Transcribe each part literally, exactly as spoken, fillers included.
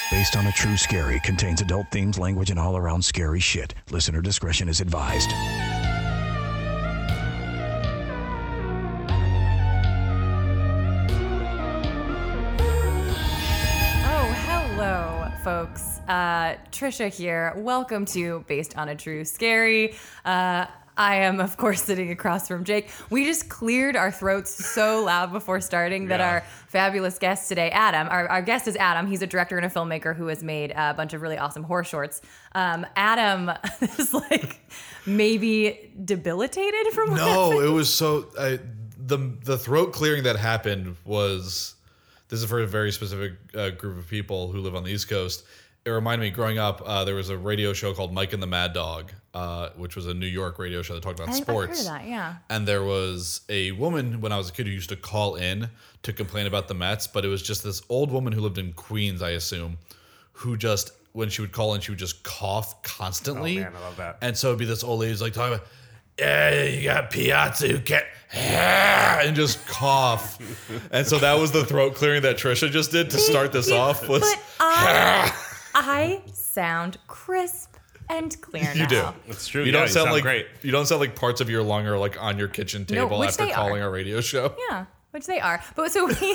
Based on a True Scary contains adult themes, language, and all-around scary shit. Listener discretion is advised. Oh, hello, folks. Uh, Trisha here. Welcome to Based on a True Scary. Uh, I am, of course, sitting across from Jake. We just cleared our throats so loud before starting that Yeah. our fabulous guest today, Adam, our, our guest is Adam. He's a director and a filmmaker who has made a bunch of really awesome horror shorts. Um, Adam is like maybe debilitated from what No, happened. it was so I, the the throat clearing that happened was. This is for a very specific uh, group of people who live on the East Coast. It reminded me, growing up, uh, there was a radio show called Mike and the Mad Dog, uh, which was a New York radio show that talked about I- I've sports. heard of that, yeah. And there was a woman when I was a kid who used to call in to complain about the Mets, but it was just this old woman who lived in Queens, I assume, who just, when she would call in, she would just cough constantly. Oh, man, I love that. And so it'd be this old lady who's like talking about, yeah, you got Piazza who can't, and just cough. And so that was the throat clearing that Trisha just did to start this off. Was But I, I sound crisp and clear you now. do. It's true. You Yeah, don't you sound, sound like great. you don't sound like parts of your lung are like on your kitchen No, table which after they calling are. a radio show. Yeah, which they are. But so we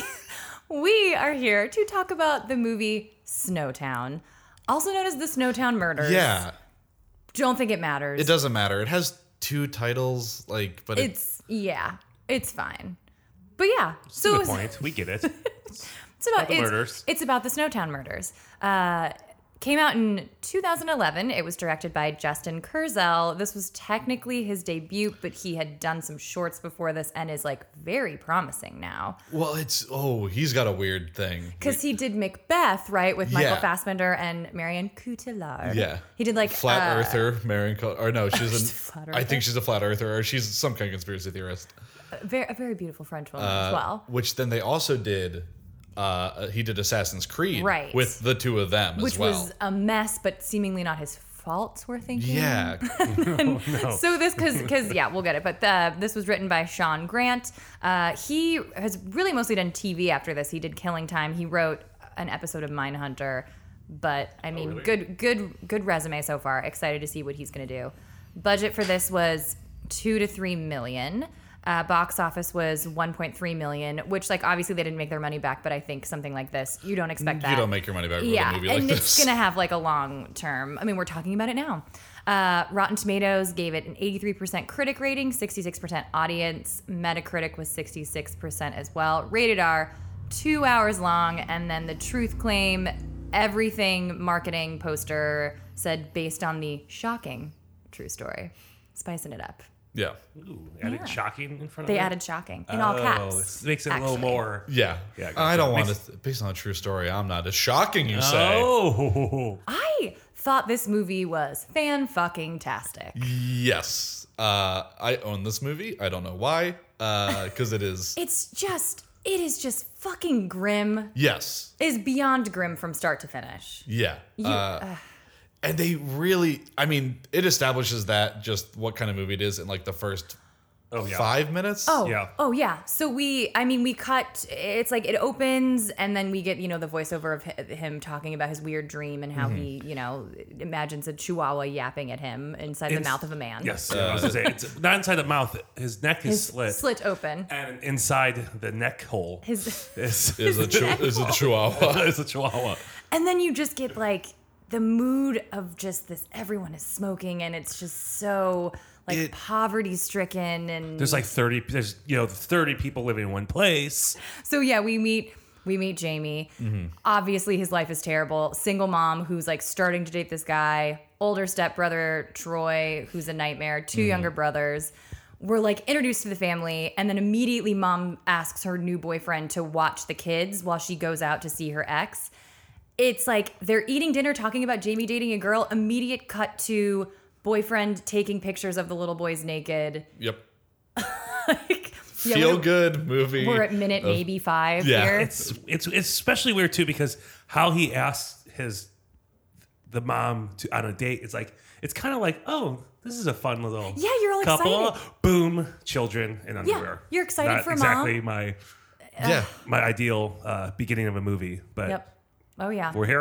we are here to talk about the movie Snowtown, also known as the Snowtown Murders. Yeah, Don't think it matters. it doesn't matter. It has two titles, like, but it, It's yeah, it's fine. But yeah, so Good it's, point. We get it. it's about the it's, murders. it's about the Snowtown Murders. Uh, came out in two thousand eleven. It was directed by Justin Kurzel. This was technically his debut, but he had done some shorts before this and is like very promising now. well, it's oh, he's got a weird thing. Because he did Macbeth, right, with Michael Yeah. Fassbender and Marion Cotillard. Yeah, He did like flat uh, earther, Marion, Co- or no, she's She's an. a flat I earther? think she's a flat earther, or she's some kind of conspiracy theorist. a very, a very beautiful French woman Uh, as well. Which then they also did. Uh, he did Assassin's Creed, Right. with the two of them Which as well. was a mess, but seemingly not his fault, we're thinking. yeah, So this, because, because yeah, we'll get it. But the, this was written by Sean Grant. Uh, he has really mostly done T V after this. He did Killing Time. He wrote an episode of Mindhunter. But I mean, really? good, good, good resume so far. Excited to see what he's going to do. Budget for this was two to three million. Uh, box office was one point three million, which like obviously they didn't make their money back, but I think something like this, you don't expect that. you don't make your money back with Yeah, a movie and like it's this. gonna have like a long term. I mean, we're talking about it now. Uh, Rotten Tomatoes gave it an eighty-three percent critic rating, sixty-six percent audience. Metacritic was sixty-six percent as well. Rated R, two hours long, and then the truth claim, everything marketing poster said based on the shocking true story, spicing it up. yeah, Ooh, added Yeah. shocking in front They of it. added shocking in all caps. Oh, this makes it a little actually. more. yeah, Yeah, I don't want makes- to. Based on a true story, I'm not as shocking. You say? Oh, I thought this movie was fan fucking tastic. Yes. Uh, I own this movie. I don't know why. Because it is. It's just, it is just fucking grim. Yes. Is beyond grim from start to finish. Yeah. You, uh, uh, and they really. I mean, it establishes that just what kind of movie it is in like the first oh yeah. five minutes. oh, yeah. oh yeah. So we, I mean, we cut. It's like it opens, and then we get you know the voiceover of hi- him talking about his weird dream and how he you know imagines a chihuahua yapping at him inside the Ins- mouth of a man. Yes, I was gonna say it's not inside the mouth. His neck is His slit, slit open. and inside the neck hole His, is Is a chi- is a chihuahua. is a chihuahua. and then you just get like the mood of just this. Everyone is smoking, and it's just so like It- poverty stricken and There's like thirty. There's you know thirty people living in one place. So yeah, we meet we meet Jamie. Mm-hmm. Obviously, his life is terrible. Single mom who's like starting to date this guy. Older stepbrother Troy, who's a nightmare. Two Mm-hmm. younger brothers. We're like introduced to the family, and then immediately mom asks her new boyfriend to watch the kids while she goes out to see her ex. It's like they're eating dinner, talking about Jamie dating a girl. Immediate cut to boyfriend taking pictures of the little boys naked. Yep. Like, yeah, Feel we're- good movie. We're at minute of- maybe five Yeah. here. It's it's it's especially weird too because how he asks his the mom to on a date. It's like it's kind of like oh this is a fun little Yeah, you're all couple. excited. Boom, children in underwear. you're excited Not for exactly mom. my Yeah. my ideal uh, beginning of a movie, but Yep. Oh yeah. we're here.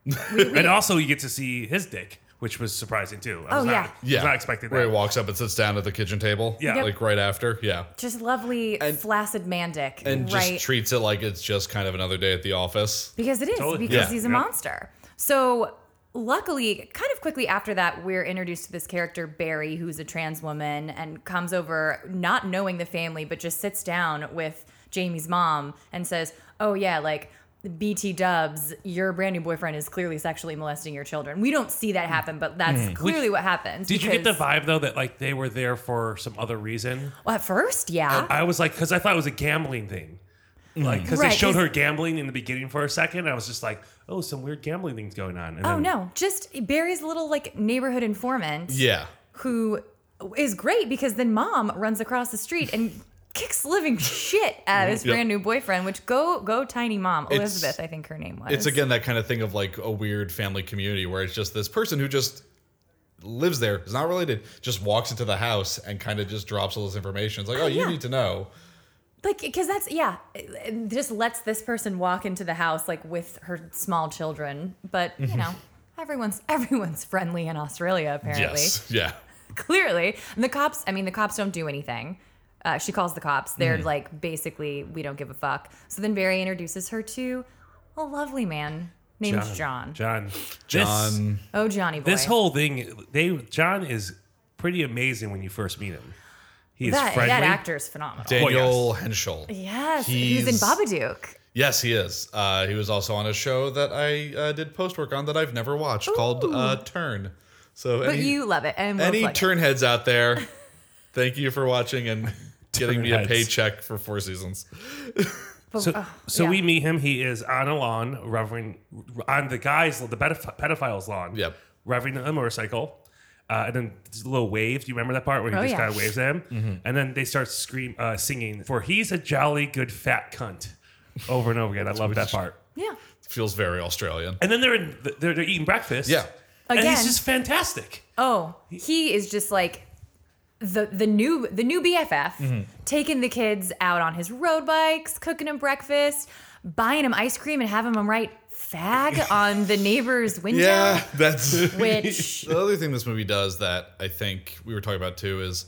And also, you get to see his dick, which was surprising too. I Oh, was not, yeah. Yeah. was not expecting Where that. he walks up and sits down at the kitchen table. Yeah. Yep. Like right after. Yeah. Just lovely, And- flaccid man dick. And right. just treats it like it's just kind of another day at the office. Because it is, Totally. because Yeah. he's a Yep. monster. So luckily, kind of quickly after that, we're introduced to this character, Barry, who's a trans woman and comes over not knowing the family, but just sits down with Jamie's mom and says, oh yeah, like B T dubs, your brand new boyfriend is clearly sexually molesting your children. We don't see that happen, but that's clearly what happens. Did you get the because- vibe though that like they were there for some other reason? Well, at first, yeah. I was like, because I thought it was a gambling thing. Like, because Right, they showed 'cause- her gambling in the beginning for a second. I was just like, oh, some weird gambling thing's going on. And oh then, no, just Barry's little like neighborhood informant. Yeah. Who is great because then mom runs across the street and kicks the living shit out of his Yep. brand new boyfriend, which go go tiny mom. It's- Elizabeth, I think her name was. It's again that kind of thing of like a weird family community where it's just this person who just lives there, is not related, just walks into the house and kind of just drops all this information. It's like, oh, you yeah. need to know. Like, because that's, yeah, it it just lets this person walk into the house like with her small children. But, Mm-hmm. you know, everyone's everyone's friendly in Australia, apparently. Yes. Yeah. Clearly. And the cops, I mean, the cops don't do anything. Uh, she calls the cops. They're Mm-hmm. like, basically, we don't give a fuck. So then Barry introduces her to a lovely man named John. John. John. Oh, Johnny boy. This, this whole thing, they John is pretty amazing when you first meet him. He is that, friendly. that actor's phenomenal. Daniel Henschel. Yes, he was in He's- Babadook. Yes, he is. Uh, he was also on a show that I uh, did post work on that I've never watched called uh, Turn. So But any, you love it. And we'll any plug it. turn heads out there, thank you for watching and getting me a Turnheads. paycheck for four seasons. But- So, oh, so yeah. we meet him. He is on a lawn, revving on the guy's, the pedoph- pedophile's lawn. Yep. Revving a motorcycle. Uh, and then there's a little wave. Do you remember that part where he Oh, just yeah. kind of waves at him? Mm-hmm. And then they start scream, uh, singing, for he's a jolly good fat cunt, over and over again. I love that part. Yeah. Feels very Australian. And then they're in, they're, they're eating breakfast. Yeah. And Again. he's just fantastic. Oh, he is just like the the new the new B F F, Mm-hmm. taking the kids out on his road bikes, cooking them breakfast, buying them ice cream, and having them write "fag" on the neighbor's window. Yeah, that's Which the other thing this movie does that I think we were talking about too is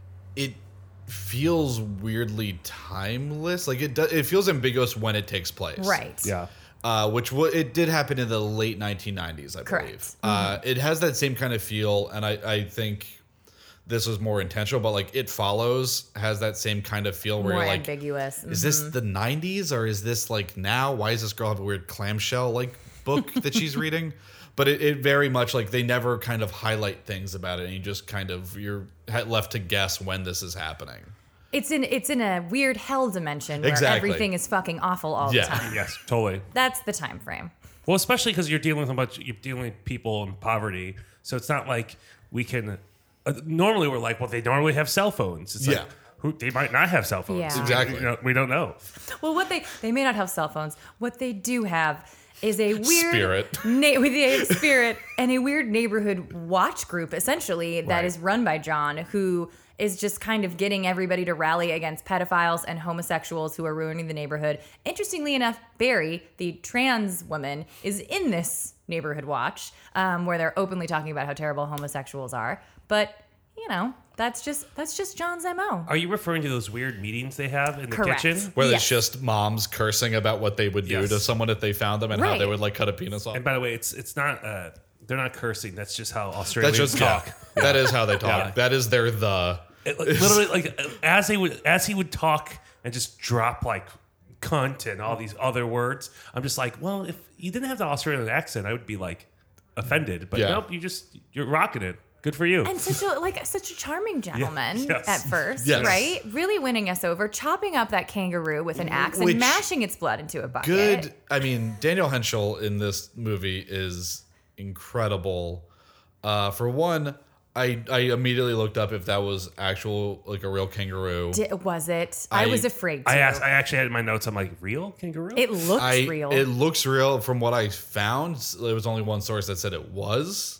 it feels weirdly timeless. Like it, do, it feels ambiguous when it takes place. right. Yeah. Uh, which w- it did happen in the late nineteen nineties, I Correct. believe. Uh, it has that same kind of feel, and I, I think this was more intentional. But like It Follows has that same kind of feel where More you're like, ambiguous. is this the nineties or is this like now? Why does this girl have a weird clamshell like book that she's reading? But it, it very much like they never kind of highlight things about it, and you just kind of you're left to guess when this is happening. It's in it's in a weird hell dimension where Exactly. everything is fucking awful all Yeah. the time. Yes, totally. That's the time frame. Well, especially because you're dealing with a bunch, you're dealing with people in poverty, so it's not like we can. Uh, normally, we're like, well, they normally have cell phones. It's Yeah. like, who they might not have cell phones. Yeah. Exactly. We don't, we don't know. Well, what they they may not have cell phones. What they do have is a weird Spirit. Na- with a spirit and a weird neighborhood watch group, essentially that Right. is run by John, who is just kind of getting everybody to rally against pedophiles and homosexuals who are ruining the neighborhood. Interestingly enough, Barry, the trans woman, is in this neighborhood watch um, where they're openly talking about how terrible homosexuals are. But you know, that's just that's just John's M O. Are you referring to those weird meetings they have in the Correct. kitchen? Where Yes. it's just moms cursing about what they would do Yes. to someone if they found them and how Right. they would like cut a penis off. And by the way, it's it's not. Uh, they're not cursing. That's just how That's Australians just talk. yeah. That is how they talk. Yeah. That is their the. It, like, literally, like as he would as he would talk and just drop like cunt and all these other words. I'm just like, well, if you didn't have the Australian accent, I would be like offended. But Yeah. nope, you just you're rocking it. Good for you. And such a like such a charming gentleman Yes. at first, Yes. right? Really winning us over, chopping up that kangaroo with an axe Which- and mashing its blood into a bucket. Good. I mean, Daniel Henschel in this movie is incredible. Uh, for one, I I immediately looked up if that was actual like a real kangaroo. Di- was it? I, I- was afraid to. I asked. I actually had in my notes. I'm like, real kangaroo? it looks I real. it looks real from what I found. There was only one source that said it was.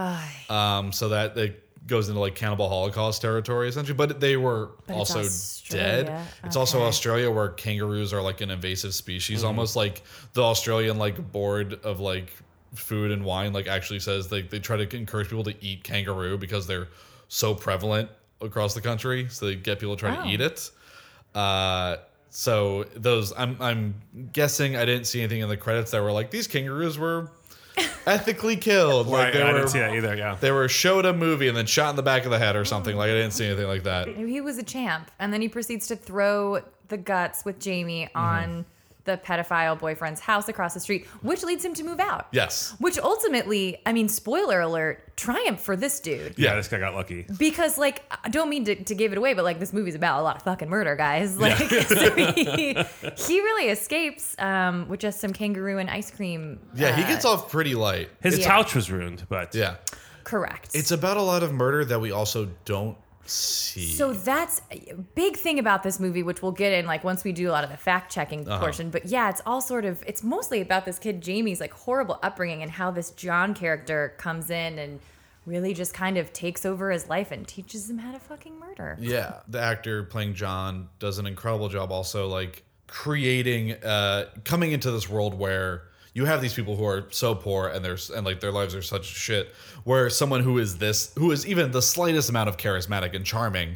Um, so that it goes into like cannibal Holocaust territory essentially, but they were But it's also Australia. dead. It's also Okay. Australia where kangaroos are like an invasive species, Mm-hmm. almost like the Australian like board of like food and wine, like actually says they, they try to encourage people to eat kangaroo because they're so prevalent across the country. So they get people to try Oh. to eat it. Uh, so those, I'm I'm guessing I didn't see anything in the credits that were like, these kangaroos were ethically killed. Like Right, they I were, didn't see that either. Yeah. they were showed a movie and then shot in the back of the head or something. Like I didn't see anything like that. Maybe he was a champ, and then he proceeds to throw the guts with Jamie Mm-hmm. on the pedophile boyfriend's house across the street, which leads him to move out. Yes. Which ultimately, I mean, spoiler alert, triumph for this dude. Yeah, this guy got lucky. Because, like, I don't mean to, to give it away, but, like, this movie's about a lot of fucking murder, guys. Like, so he, he really escapes um, with just some kangaroo and ice cream. Yeah, he uh, gets off pretty light. His Yeah. couch was ruined, but Yeah. Correct. It's about a lot of murder that we also don't see. So that's a big thing about this movie, which we'll get in like once we do a lot of the fact checking Uh-huh. portion. But yeah, it's all sort of it's mostly about this kid Jamie's like horrible upbringing and how this John character comes in and really just kind of takes over his life and teaches him how to fucking murder. Yeah, the actor playing John does an incredible job also like creating uh coming into this world where you have these people who are so poor and there's and like their lives are such shit where someone who is this who is even the slightest amount of charismatic and charming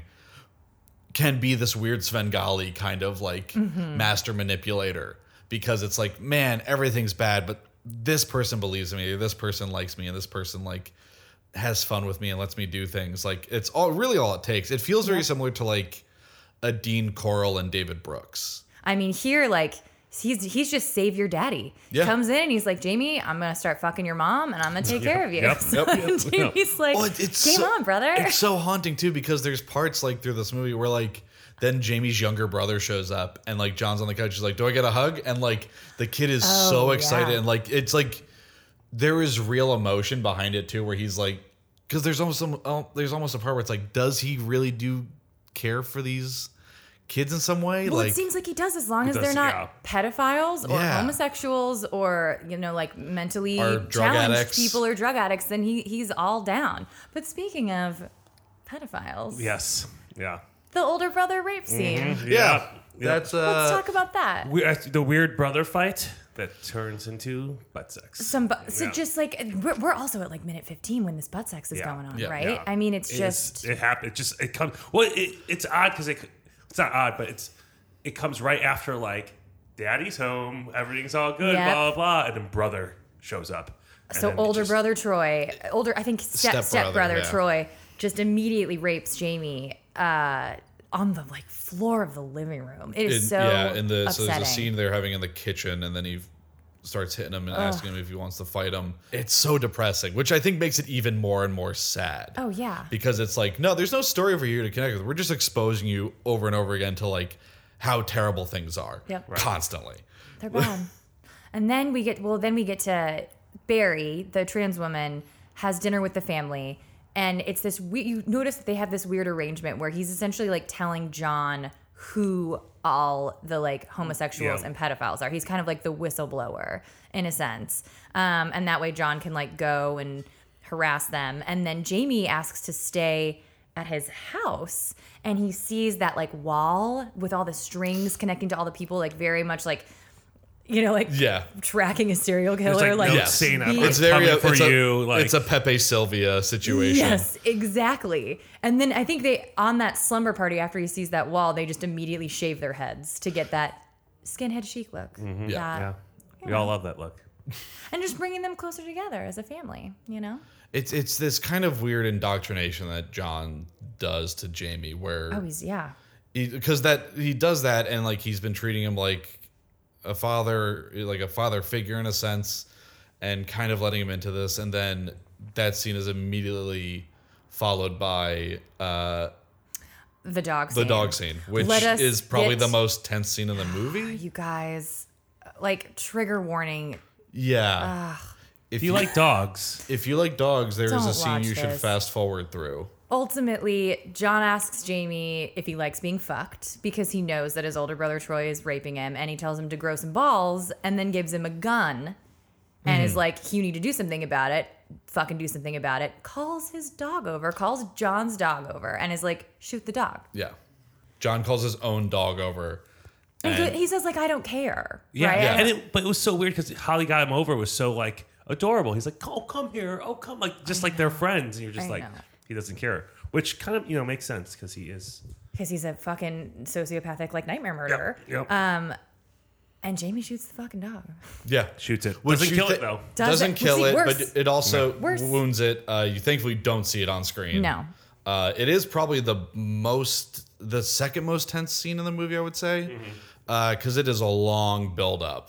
can be this weird Svengali kind of like Mm-hmm. master manipulator because it's like, man, everything's bad, but this person believes in me, this person likes me, and this person like has fun with me and lets me do things. Like it's all really all it takes. It feels very similar to like a Dean Corll and David Brooks. I mean, here like he's he's just savior daddy. Yeah. Comes in and he's like, Jamie, I'm gonna start fucking your mom and I'm gonna take care of you. Yep, So yep, Jamie's like, Well, it- it's game so- on, brother. It's so haunting too because there's parts like through this movie where like then Jamie's younger brother shows up and like John's on the couch. He's like, "Do I get a hug?" And like the kid is Oh, so excited yeah. and like it's like there is real emotion behind it too, where he's like, because there's almost some oh, there's almost a part where it's like, does he really do care for these kids in some way? Well, like it seems like he does as long as does, they're not yeah. pedophiles or Yeah. homosexuals or, you know, like mentally Or drug challenged addicts. people or drug addicts, then he, he's all down. But speaking of pedophiles, yes, yeah, the older brother rape scene. yeah, yeah. that's uh, Let's talk about that. We, uh, the weird brother fight that turns into butt sex. Some, bu- so Yeah. just like we're, we're also at like minute fifteen when this butt sex is Yeah. going on, Yeah. right? Yeah. I mean, it's It's- just it happened. It just it comes. Well, it, it's odd because it it's not odd, but it's it comes right after like daddy's home, everything's all good, Yep. blah blah blah, and then brother shows up. And so then it older just- brother Troy, older I think step Stepbrother, step brother yeah. Troy just immediately rapes Jamie uh, on the like floor of the living room. It is in- so yeah, in the so upsetting. there's a scene they're having in the kitchen, and then he starts hitting him and asking him if he wants to fight him. It's so depressing, which I think makes it even more and more sad. Oh yeah, Because it's like, no, there's no story over here to connect with. We're just exposing you over and over again to like how terrible things are Yep. Right. constantly. they're bad. And then we get well, then we get to Barry, the trans woman, has dinner with the family, and it's this. We, you notice that they have this weird arrangement where he's essentially like telling John who all the like homosexuals Yeah. and pedophiles are. He's kind of like the whistleblower in a sense, um, and that way John can like go and harass them. And then Jamie asks to stay at his house, and he sees that like wall with all the strings connecting to all the people, like very much like, you know, like Yeah. tracking a serial There's killer. like, Like, no Yes. saying I'm, he- I'm It's very coming uh, for it's a, you. Like it's a Pepe Sylvia situation. Yes, exactly. And then I think they on that slumber party after he sees that wall, they just immediately shave their heads to get that skinhead chic look. Yeah. That- yeah, we all love that look. And just bringing them closer together as a family, you know? It's it's this kind of weird indoctrination that John does to Jamie, where Oh, he's yeah. because that he does that and like he's been treating him like a father, like a father figure in a sense, and kind of letting him into this, and then that scene is immediately followed by uh, The dog the scene. dog scene, which Let us is probably get- the most tense scene in the movie. You guys, like trigger warning. Yeah. If If you like dogs, if you like dogs, there is Don't a scene watch you should this. fast forward through. Ultimately, John asks Jamie if he likes being fucked because he knows that his older brother Troy is raping him, and he tells him to grow some balls and then gives him a gun and Mm-hmm. is like, you need to do something about it. Fucking do something about it. Calls his dog over, calls John's dog over, and is like, shoot the dog. Yeah. John calls his own dog over. And And he says, like, I don't care. yeah, right? yeah. And it, but it was so weird because how he got him over was so like, adorable. He's like, oh, come here. Oh, come. Like, just like they're friends. And you're just I like, know. he doesn't care. Which kind of, you know, makes sense because he is. Because he's a fucking sociopathic, like, nightmare murderer. Yep. Um, and Jamie shoots the fucking dog. Yeah. Shoots it. Which Doesn't you kill thi- it, though. Does Doesn't it? kill See, it, worse. but it also Worse. wounds it. Uh, you thankfully don't see it on screen. No. Uh, it is probably the most, the second most tense scene in the movie, I would say, because Mm-hmm. it is a long build up.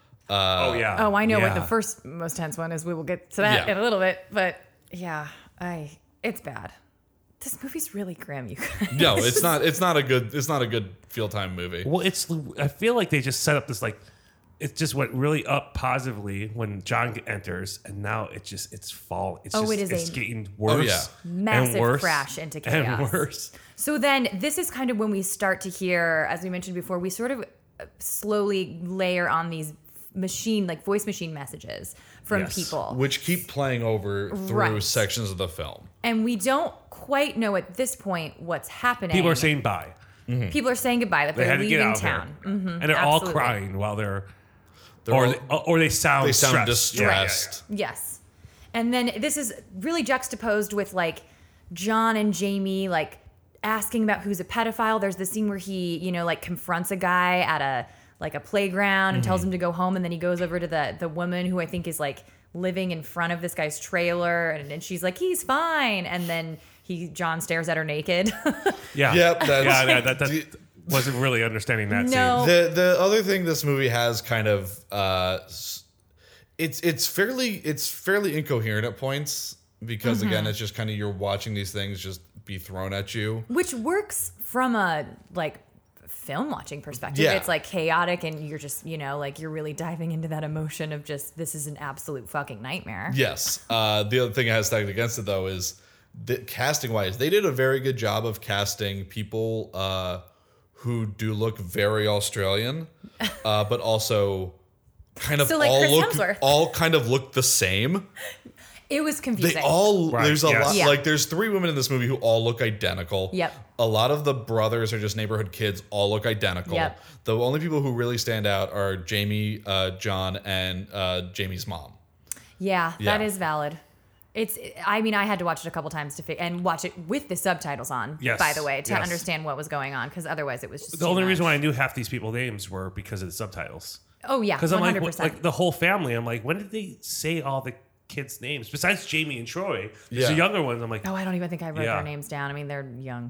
oh, yeah. Oh, I know what Yeah. the first most tense one is. We will get to that Yeah. in a little bit. But yeah, I it's bad. This movie's really grim, you guys. No, it's not. It's not a good. It's not a good feel time movie. Well, it's. I feel like they just set up this like, it just went really up positively when John enters, and now it just it's fall. It's Oh, just, it is it's a getting worse. yeah. Massive and worse crash into and chaos. worse. So then this is kind of when we start to hear, as we mentioned before, we sort of slowly layer on these machine, like voice machine messages from Yes. people. Which keep playing over through Right. sections of the film. And we don't quite know at this point what's happening. People are saying bye. People are saying goodbye, that They they're had to get leaving out town. there, Mhm, and they're all absolutely. crying while they're, They're or all- they, or they sound They sound stressed. Yeah, yeah, yeah. distressed. Yes. And then this is really juxtaposed with like John and Jamie like asking about who's a pedophile. There's the scene where he, you know, like confronts a guy at a like a playground and tells him to go home, and then he goes over to the the woman who I think is like living in front of this guy's trailer, and, and she's like, he's fine. And then he John stares at her naked. Yeah. Yep, that's- yeah, yeah, that, that wasn't really understanding that No. scene. The the other thing this movie has kind of uh, s- it's it's fairly it's fairly incoherent at points because Mm-hmm. again it's just kind of you're watching these things just be thrown at you. Which works from a like film watching perspective. Yeah. It's like chaotic and you're just, you know, like you're really diving into that emotion of just this is an absolute fucking nightmare. Yes. Uh, the other thing I has stacked against it though is that casting wise, they did a very good job of casting people uh, who do look very Australian, uh, but also kind of So, like all Chris look Hemsworth. all kind of look the same. It was They confusing. all Right, there's a yes. lot Yeah. like there's three women in this movie who all look identical. Yep. A lot of the brothers are just neighborhood kids, all look identical. Yep. The only people who really stand out are Jamie, uh, John, and uh, Jamie's mom. yeah, that Yeah. is valid. It's. I mean, I had to watch it a couple times to fi- and watch it with the subtitles on. Yes, By the way, to yes. understand what was going on, because otherwise it was just The too only much. reason why I knew half these people's names were because of the subtitles. Oh yeah, Because I'm one like, hundred what, percent. like the whole family. I'm like, when did they say all the kids' names besides Jamie and Troy? There's Yeah. the younger ones. I'm like, Oh, I don't even think I wrote Yeah. their names down. I mean, they're young.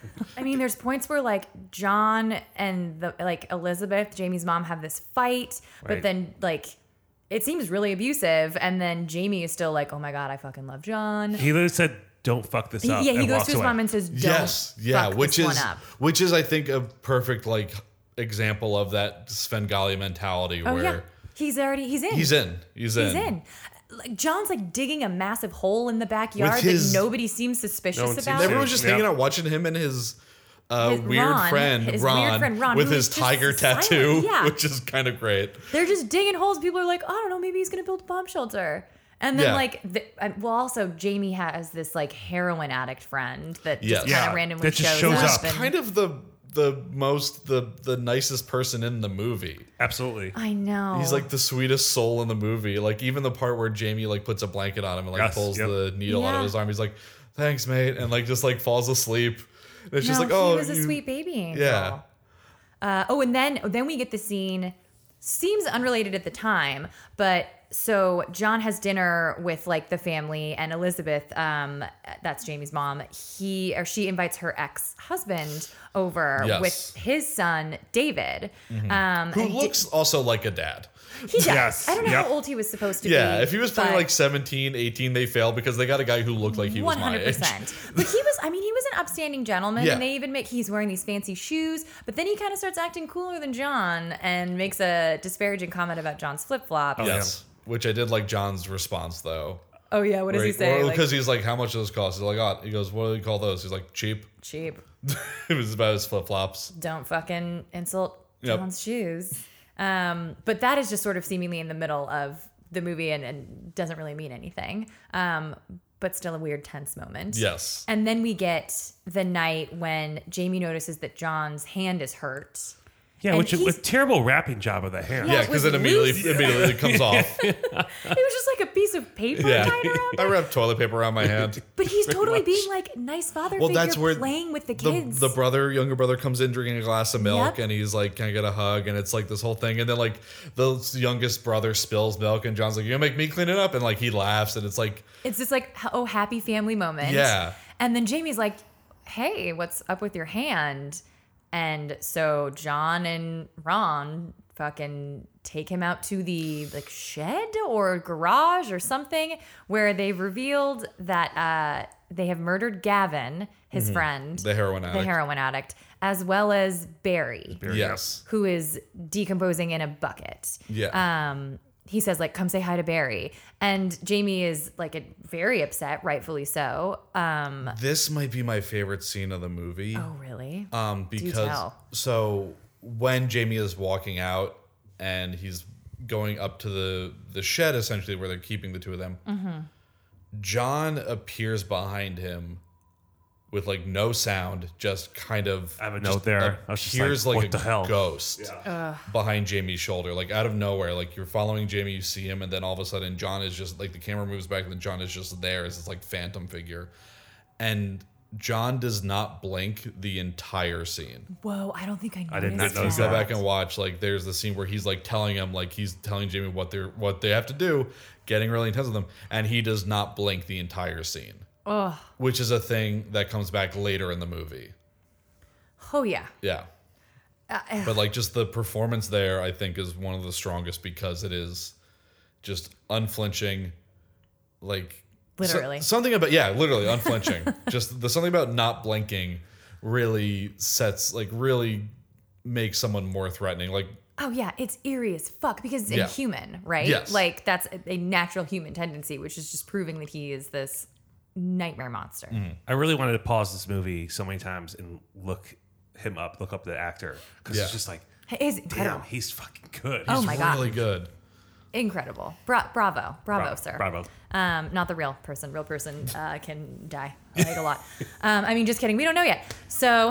I mean, there's points where like John and the like Elizabeth, Jamie's mom, have this fight, but Right. then like it seems really abusive, and then Jamie is still like, "Oh my god, I fucking love John." he literally said, "Don't fuck this He- up." yeah, he and goes walks to his away. mom and says, "Don't Yes, yeah, fuck which this is one up." which is I think a perfect like example of that Svengali mentality Oh where yeah, he's already he's in. he's in, he's in, He's in. Like John's like digging a massive hole in the backyard his- that nobody seems suspicious No one seems about. to. Everyone's just Yeah. hanging out watching him and his. Uh, His weird Ron, friend his Ron, weird friend Ron, with who his is just tiger silent. tattoo, Yeah. which is kind of great. They're just digging holes. People are like, I don't know, maybe he's gonna build a bomb shelter. And then Yeah. like, the, uh, well, also Jamie has this like heroin addict friend that Yes. just kind Yeah, of randomly that just shows, shows up. up. And, Kind of the the most the the nicest person in the movie. Absolutely. I know. He's like the sweetest soul in the movie. Like even the part where Jamie like puts a blanket on him and like Yes, pulls yep. the needle out Yeah. of his arm. He's like, "Thanks, mate," and like just like falls asleep. And it's no, just like, "Oh, he was a you- sweet baby angel. Yeah. Uh, oh, and then then we get the scene. Seems unrelated at the time, but so John has dinner with like the family, and Elizabeth, um, that's Jamie's mom. He or she invites her ex husband over Yes. with his son David, um, Who and Da- looks also like a dad. he does. Yes. I don't know Yep. how old he was supposed to Yeah, be. if he was playing but like seventeen, eighteen, they failed because they got a guy who looked like he was one my hundred age. percent. But he was, I mean, he was an upstanding gentleman, Yeah. and they even make, he's wearing these fancy shoes, but then he kind of starts acting cooler than John and makes a disparaging comment about John's flip flops. Yes. Which I did like John's response though. Oh, yeah, what does he say? Like, Because he's like, "How much does this cost?" He's like, "Oh," he goes, "What do you call those?" He's like, "Cheap." cheap. It was about his flip flops. Don't fucking insult Yep. John's shoes. Um, but that is just sort of seemingly in the middle of the movie and, and doesn't really mean anything. Um, but still a weird tense moment. Yes. And then we get the night when Jamie notices that John's hand is hurt. Yeah, And which he's- with terrible wrapping job of the hand. Yeah, it because was it immediately loose. immediately comes off. It was just like a piece of paper Yeah, tied around. I wrap toilet paper around my hand. But he's totally much. being like nice father Well, figure, that's where playing with the The, kids. the brother, younger brother, comes in drinking a glass of milk, Yep. and he's like, "Can I get a hug?" And it's like this whole thing, and then like the youngest brother spills milk, and John's like, "You gonna make me clean it up?" And like he laughs, and it's like, It's this like h- oh happy family moment. Yeah. And then Jamie's like, "Hey, what's up with your hand?" And so John and Ron fucking take him out to the like shed or garage or something where they've revealed that uh, they have murdered Gavin, his friend, Mm-hmm. the heroin the addict. heroin addict, as well as Barry, Yes. who is decomposing in a bucket. Yeah. Um, he says like, "Come say hi to Barry," and Jamie is like a, very upset, rightfully so. Um, This might be my favorite scene of the movie. oh really? Um, because tell. so when Jamie is walking out and he's going up to the the shed essentially where they're keeping the two of them, Mm-hmm. John appears behind him with like no sound, just kind of I have a just note there. I was just like, appears like, what a the hell? ghost behind Jamie's shoulder, like out of nowhere. Like you're following Jamie, you see him, and then all of a sudden John is just like the camera moves back, and then John is just there as this like phantom figure, and John does not blink the entire scene. Whoa, I don't think I noticed I did not If notice you that. go that. back and watch, like there's the scene where he's like telling him, like he's telling Jamie what they're what they have to do, getting really intense with them, and he does not blink the entire scene. Ugh. Which is a thing that comes back later in the movie. Oh yeah. Yeah. But like just the performance there, I think, is one of the strongest because it is just unflinching, like so- Literally. something about yeah, literally unflinching. Just the something about not blinking really sets like really makes someone more threatening. Like Oh yeah, it's eerie as fuck because it's Yeah. inhuman, right? Yes. Like that's a, a natural human tendency, which is just proving that he is this nightmare monster. Mm-hmm. I really wanted to pause this movie so many times and look him up, look up the actor, because Yeah. it's just like, It's incredible. damn, he's fucking good. Oh He's my God. really good. Incredible. Bra- bravo. Bravo, Bravo, sir. bravo. Um, not the real person. Real person uh, can die like a lot. Um, I mean, just kidding. We don't know yet. So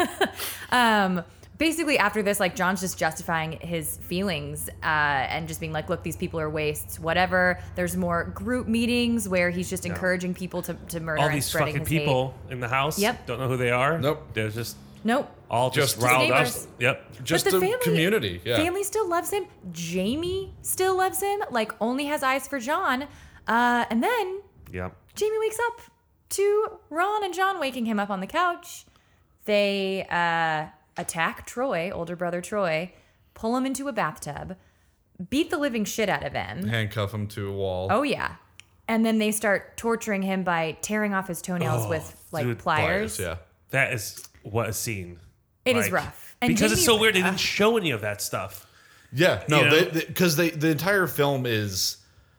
um, basically after this, like John's just justifying his feelings uh, and just being like, look, these people are wastes, whatever. There's more group meetings where he's just encouraging people to, to murder All and these spreading fucking his hate. people in the house. Yep. Don't know who they are. Nope. They're just Nope. all just, Just riled up. neighbors. Yep. Just but the a family, community. Yeah. Family still loves him. Jamie still loves him. Like only has eyes for John. Uh, and then Yep. Jamie wakes up to Ron and John waking him up on the couch. They uh, attack Troy, older brother Troy, pull him into a bathtub, beat the living shit out of him. Handcuff him to a wall. Oh yeah. And then they start torturing him by tearing off his toenails Oh, with like dude, pliers. Yeah. That is what a scene. It is Like, rough. And because it's Jamie- so weird. They didn't show any of that stuff. Yeah, no, You know? because they, the entire film is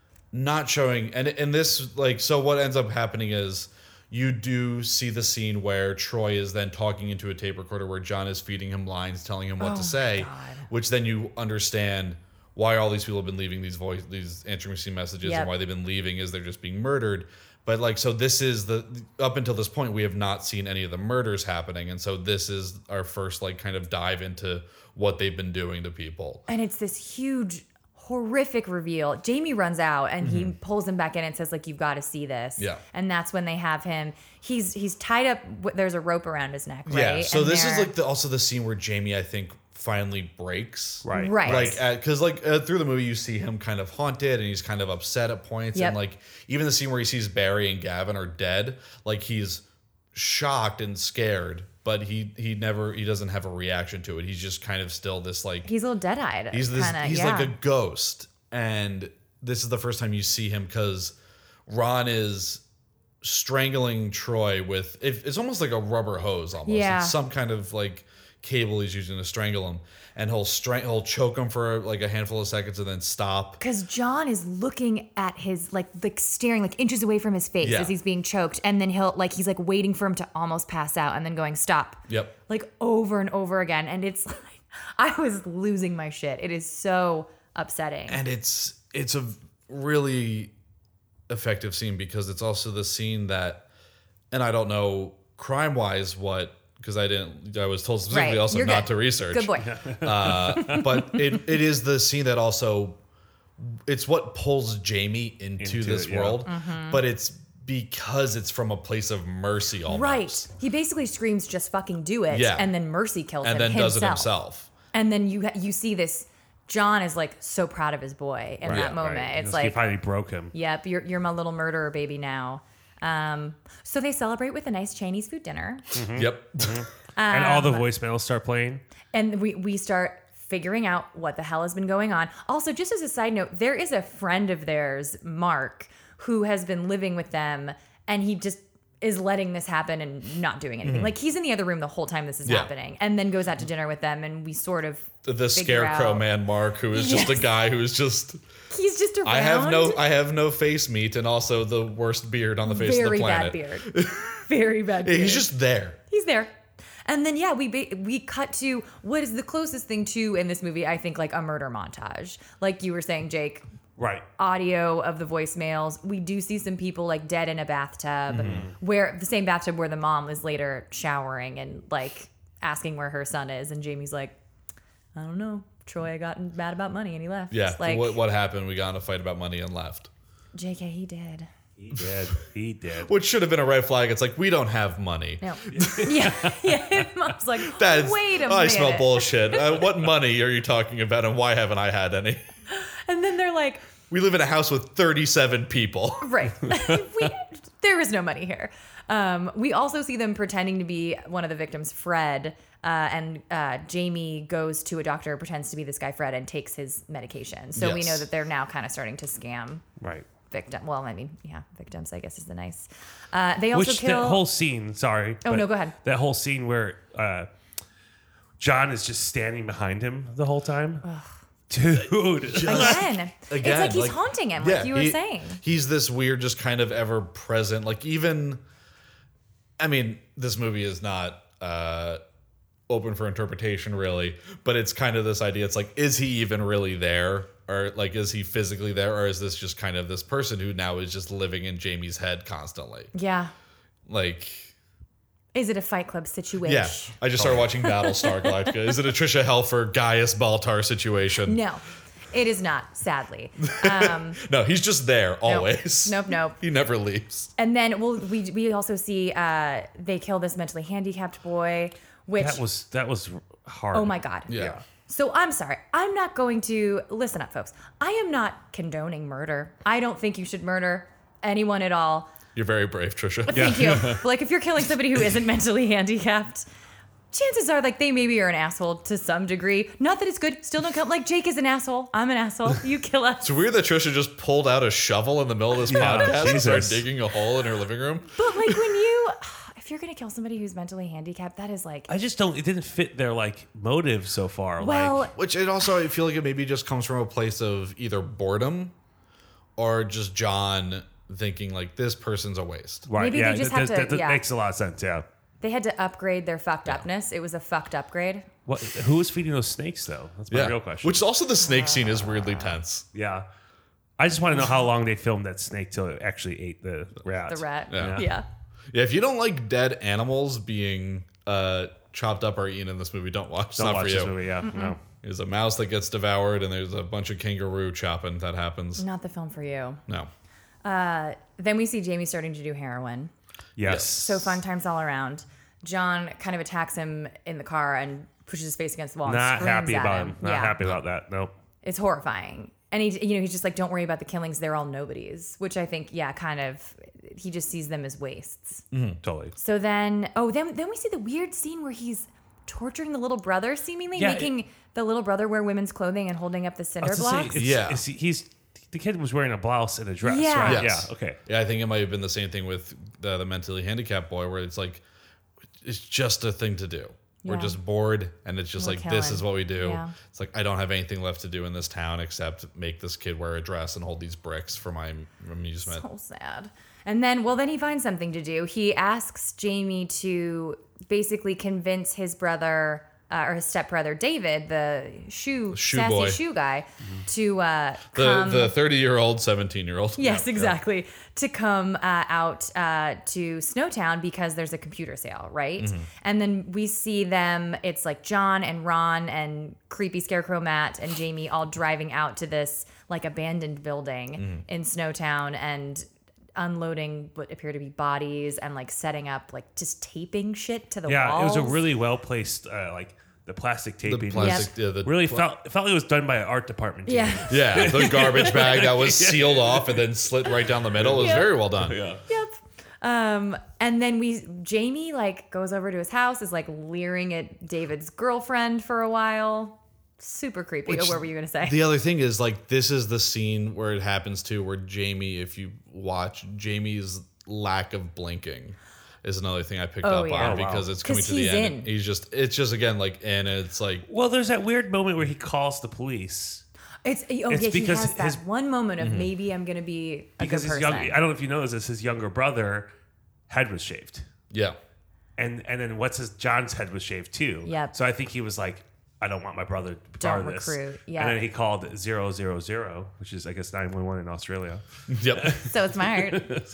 not showing, and and this like so what ends up happening is you do see the scene where Troy is then talking into a tape recorder where John is feeding him lines, telling him what Oh to my say, God. which then you understand why all these people have been leaving these voice these answering machine messages Yep. and why they've been leaving is they're just being murdered. But like so this is the up until this point we have not seen any of the murders happening, and so this is our first like kind of dive into what they've been doing to people. And it's this huge, horrific reveal. Jamie runs out and he pulls him back in and says, like, you've got to see this. Yeah. And that's when they have him. He's he's tied up. w- There's a rope around his neck, right? Yeah. So And this is they're- like the, also the scene where Jamie, I think, finally breaks. Right. Right. Like, because like uh, through the movie, you see him kind of haunted and he's kind of upset at points, Yep. and like even the scene where he sees Barry and Gavin are dead, like he's shocked and scared, but he he never he doesn't have a reaction to it. He's just kind of still this like He's a little dead-eyed. he's this kinda, he's yeah. like a ghost, and this is the first time you see him because Ron is strangling Troy with if it's almost like a rubber hose almost. Yeah. It's some kind of like cable he's using to strangle him, and he'll strang he'll choke him for like a handful of seconds and then stop. Because John is looking at his, like, like staring like inches away from his face Yeah. as he's being choked. And then he'll, like, he's like waiting for him to almost pass out and then going, stop. Yep. Like over and over again. And it's like, I was losing my shit. It is so upsetting. And it's it's a really effective scene because it's also the scene that, and I don't know crime wise what because I didn't. I was told specifically Right. also You're not good. to research. Good boy. Uh, but it, it is the scene that also it's what pulls Jamie into, Into this it, yeah. world, Mm-hmm. but it's because it's from a place of mercy almost. Right. He basically screams, "Just fucking do it!" Yeah. And then Mercy kills And him then himself. does it himself. And then you you see this. John is like so proud of his boy in that Yeah, moment. Right. It's He like, finally broke him. yep, you're you're my little murderer baby now. Um, so they celebrate with a nice Chinese food dinner, Yep. and all Um, the voicemails start playing. and we we start figuring out what the hell has been going on. Also, just as a side note, there is a friend of theirs, Mark, who has been living with them, and he just is letting this happen and not doing anything. Like he's in the other room the whole time this is Yeah. happening, and then goes out to dinner with them, and we sort of The, the figure scarecrow out- man, Mark, who is just a Yes. guy who is just. He's just around. I have no. I have no face meat, and also the worst beard on the face very of the bad planet. beard, very bad beard. He's just there. He's there. And then yeah, we ba- we cut to what is the closest thing to in this movie, I think, like a murder montage. Like you were saying, Jake, Right. audio of the voicemails. We do see some people like dead in a bathtub, Mm-hmm. where the same bathtub where the mom is later showering and like asking where her son is, and Jamie's like, I don't know. Troy got mad about money and he left. Yeah. Like what, what happened? We got in a fight about money and left. J K, he did. He did. He did. Which should have been a red flag. It's like, we don't have money. No. yeah. Yeah. Mom's like, That is, wait a oh, minute. I smell bullshit. Uh, what money are you talking about, and why haven't I had any? And then they're like, We live in a house with thirty-seven people. right. we, there is no money here. Um, we also see them pretending to be one of the victims, Fred, uh, and uh, Jamie goes to a doctor, pretends to be this guy, Fred, and takes his medication. So we Yes. know that they're now kind of starting to scam Right. victim. Well, I mean, yeah, victims, I guess, is the nice. Uh, they also Which kill. that whole scene, sorry. Oh, but no, go ahead. That whole scene where uh, John is just standing behind him the whole time. Dude. Again, it's Again, like he's like- haunting him, Yeah, like you were he- saying. He's this weird, just kind of ever present. Like even, I mean, this movie is not uh, open for interpretation, really. But it's kind of this idea. It's like, is he even really there, or like, is he physically there, or is this just kind of this person who now is just living in Jamie's head constantly? Yeah. Like, Is it a Fight Club situation? yeah. I just started watching Battlestar Galactica. Is it a Trisha Helfer, Gaius Baltar situation? No, it is not, sadly. No, he's just there always. Nope, nope. He never leaves. And then well, we we also see uh, they kill this mentally handicapped boy, which That was that was hard. oh my god. Yeah. So I'm sorry. I'm not going to listen up, folks. I am not condoning murder. I don't think you should murder anyone at all. You're very brave, Trisha. Thank you. But like if you're killing somebody who isn't mentally handicapped, chances are like they maybe are an asshole to some degree. Not that it's good. Still don't count. Like Jake is an asshole. I'm an asshole. You kill us. It's weird that Trisha just pulled out a shovel in the middle of this Yeah, podcast and started Jesus. digging a hole in her living room. But like when you, if you're gonna kill somebody who's mentally handicapped, that is like I just don't. It didn't fit their like motive so far. well. like, Which it also, I feel like it maybe just comes from a place of either boredom or just John thinking like this person's a waste. right? Maybe yeah, they just that, have that, to- that, that yeah. makes a lot of sense. Yeah. They had to upgrade their fucked upness. It was a fucked upgrade. What? Who was feeding those snakes though? That's my Yeah. real question. Which also the snake scene is weirdly tense. yeah. I just want to know how long they filmed that snake till it actually ate the rat. The rat. Yeah. Yeah. Yeah, if you don't like dead animals being uh, chopped up or eaten in this movie, don't watch. It's Don't not watch for this you. movie. Yeah. No. There's a mouse that gets devoured, and there's a bunch of kangaroo chopping that happens. Not the film for you. No. Uh, then we see Jamie starting to do heroin. Yes. So fun times all around. John kind of attacks him in the car and pushes his face against the wall. and Not screams happy at about him. him. Not yeah. happy about that. Nope. It's horrifying. And he, you know, he's just like, don't worry about the killings. They're all nobodies, which I think, yeah, kind of, he just sees them as wastes. Totally. So then, oh, then then we see the weird scene where he's torturing the little brother, seemingly Yeah, making the little brother wear women's clothing and holding up the I cinder was gonna say, blocks. it's- Yeah. it's- he's the kid was wearing a blouse and a dress, Yeah. right? Yes. Yeah. Okay. Yeah, I think it might have been the same thing with the, the mentally handicapped boy, where it's like, it's just a thing to do. We're Yeah. just bored, and it's just We're like, this killing. is what we do. Yeah. It's like, I don't have anything left to do in this town except make this kid wear a dress and hold these bricks for my amusement. So sad. And then, well, then he finds something to do. He asks Jamie to basically convince his brother uh, or his stepbrother David, the shoe, Shoe sassy boy. shoe guy, to uh, The come. the thirty year old, seventeen year old. Yes, exactly. To come uh, out uh, to Snowtown because there's a computer sale, right? Mm-hmm. And then we see them, it's like John and Ron and creepy Scarecrow Matt and Jamie all driving out to this like abandoned building Mm-hmm. in Snowtown and unloading what appear to be bodies and like setting up, like just taping shit to the Yeah, walls. it was a really well placed, uh, like the plastic The taping. plastic. Yeah, the, really felt it felt like it was done by an art department team. Yeah. Yeah, the garbage bag that was sealed off and then slit right down the middle. It was Yeah. very well done. Yeah. Yep. Um, and then we Jamie like goes over to his house, is like leering at David's girlfriend for a while. Super creepy. Which- oh, what were you gonna say? The other thing is, like, this is the scene where it happens to where Jamie, if you watch, Jamie's lack of blinking is another thing I picked Oh, up yeah. on Oh, wow. because it's coming 'Cause to the he's end. in. He's just, it's just again like, and it's like, Well, there's that weird moment where he calls the police It's oh It's yeah, he because has that his- one moment of maybe I'm gonna be a because good his person. young. I don't know if you know this. His younger brother head was shaved, yeah, and and then what's his John's head was shaved too. Yep. So I think he was like, I don't want my brother to be Don't part of this. recruit, yeah. And then he called zero zero zero, which is I guess nine one one in Australia. yep. So smart.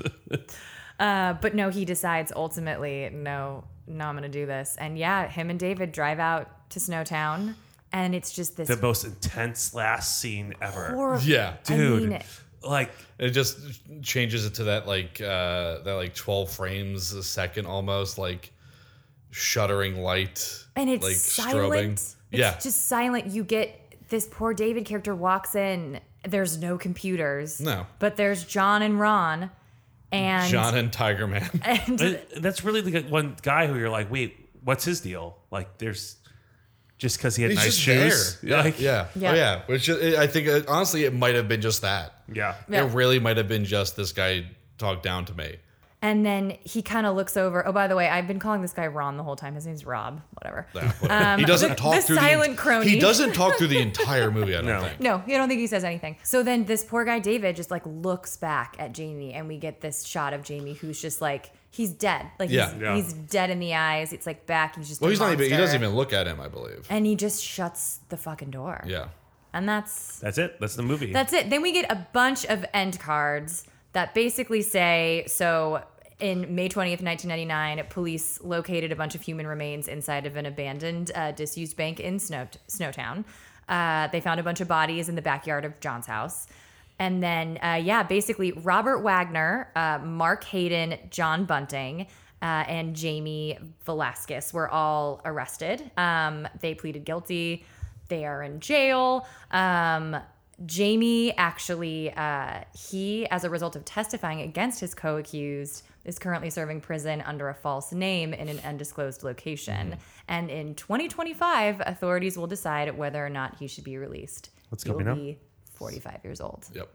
uh, but no, he decides ultimately, no, no, I'm gonna do this. And yeah, him and David drive out to Snowtown, and it's just this The most intense last scene ever. horrible. Yeah. Dude, I mean, like It just changes it to that like uh that like twelve frames a second almost, like shuddering light, and it's like silent. strobing. It's Yeah, just silent. You get this poor David character walks in. There's no computers. No. But there's John and Ron, and John and Tiger Man. and and that's really the one guy who you're like, wait, what's his deal? Like, there's just because he had He's nice just shoes. there. Yeah, Like, yeah, Yeah. Oh yeah. Which is- I think uh, honestly, it might have been just that. yeah. Yeah. It really might have been just this guy talked down to me. and then he kind of looks over. Oh, by the way, I've been calling this guy Ron the whole time. His name's Rob. Whatever. Yeah, whatever. he doesn't the- talk the through silent the crony. He doesn't talk through the entire movie. I don't No. think. No, I don't think he says anything. So then this poor guy David just like looks back at Jamie, and we get this shot of Jamie who's just like he's dead. Like Yeah. he's, Yeah. he's dead in the eyes. It's like back. He's just Well, a he's not even. He monster. doesn't even look at him. I believe. And he just shuts the fucking door. Yeah. And that's That's it. That's the movie. that's it. Then we get a bunch of end cards that basically say so. In May twentieth, nineteen ninety-nine, police located a bunch of human remains inside of an abandoned, uh, disused bank in Snow- Snowtown. Uh, they found a bunch of bodies in the backyard of John's house. And then, uh, yeah, basically, Robert Wagner, uh, Mark Hayden, John Bunting, uh, and Jamie Velasquez were all arrested. Um, they pleaded guilty. They are in jail. Um, Jamie actually, uh, he, as a result of testifying against his co-accused, is currently serving prison under a false name in an undisclosed location. Mm-hmm. And in twenty twenty-five, authorities will decide whether or not he should be released. What's he will coming up? be forty-five years old. Yep.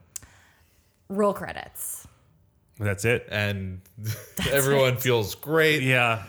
Roll credits. That's it. And everyone feels great. Yeah.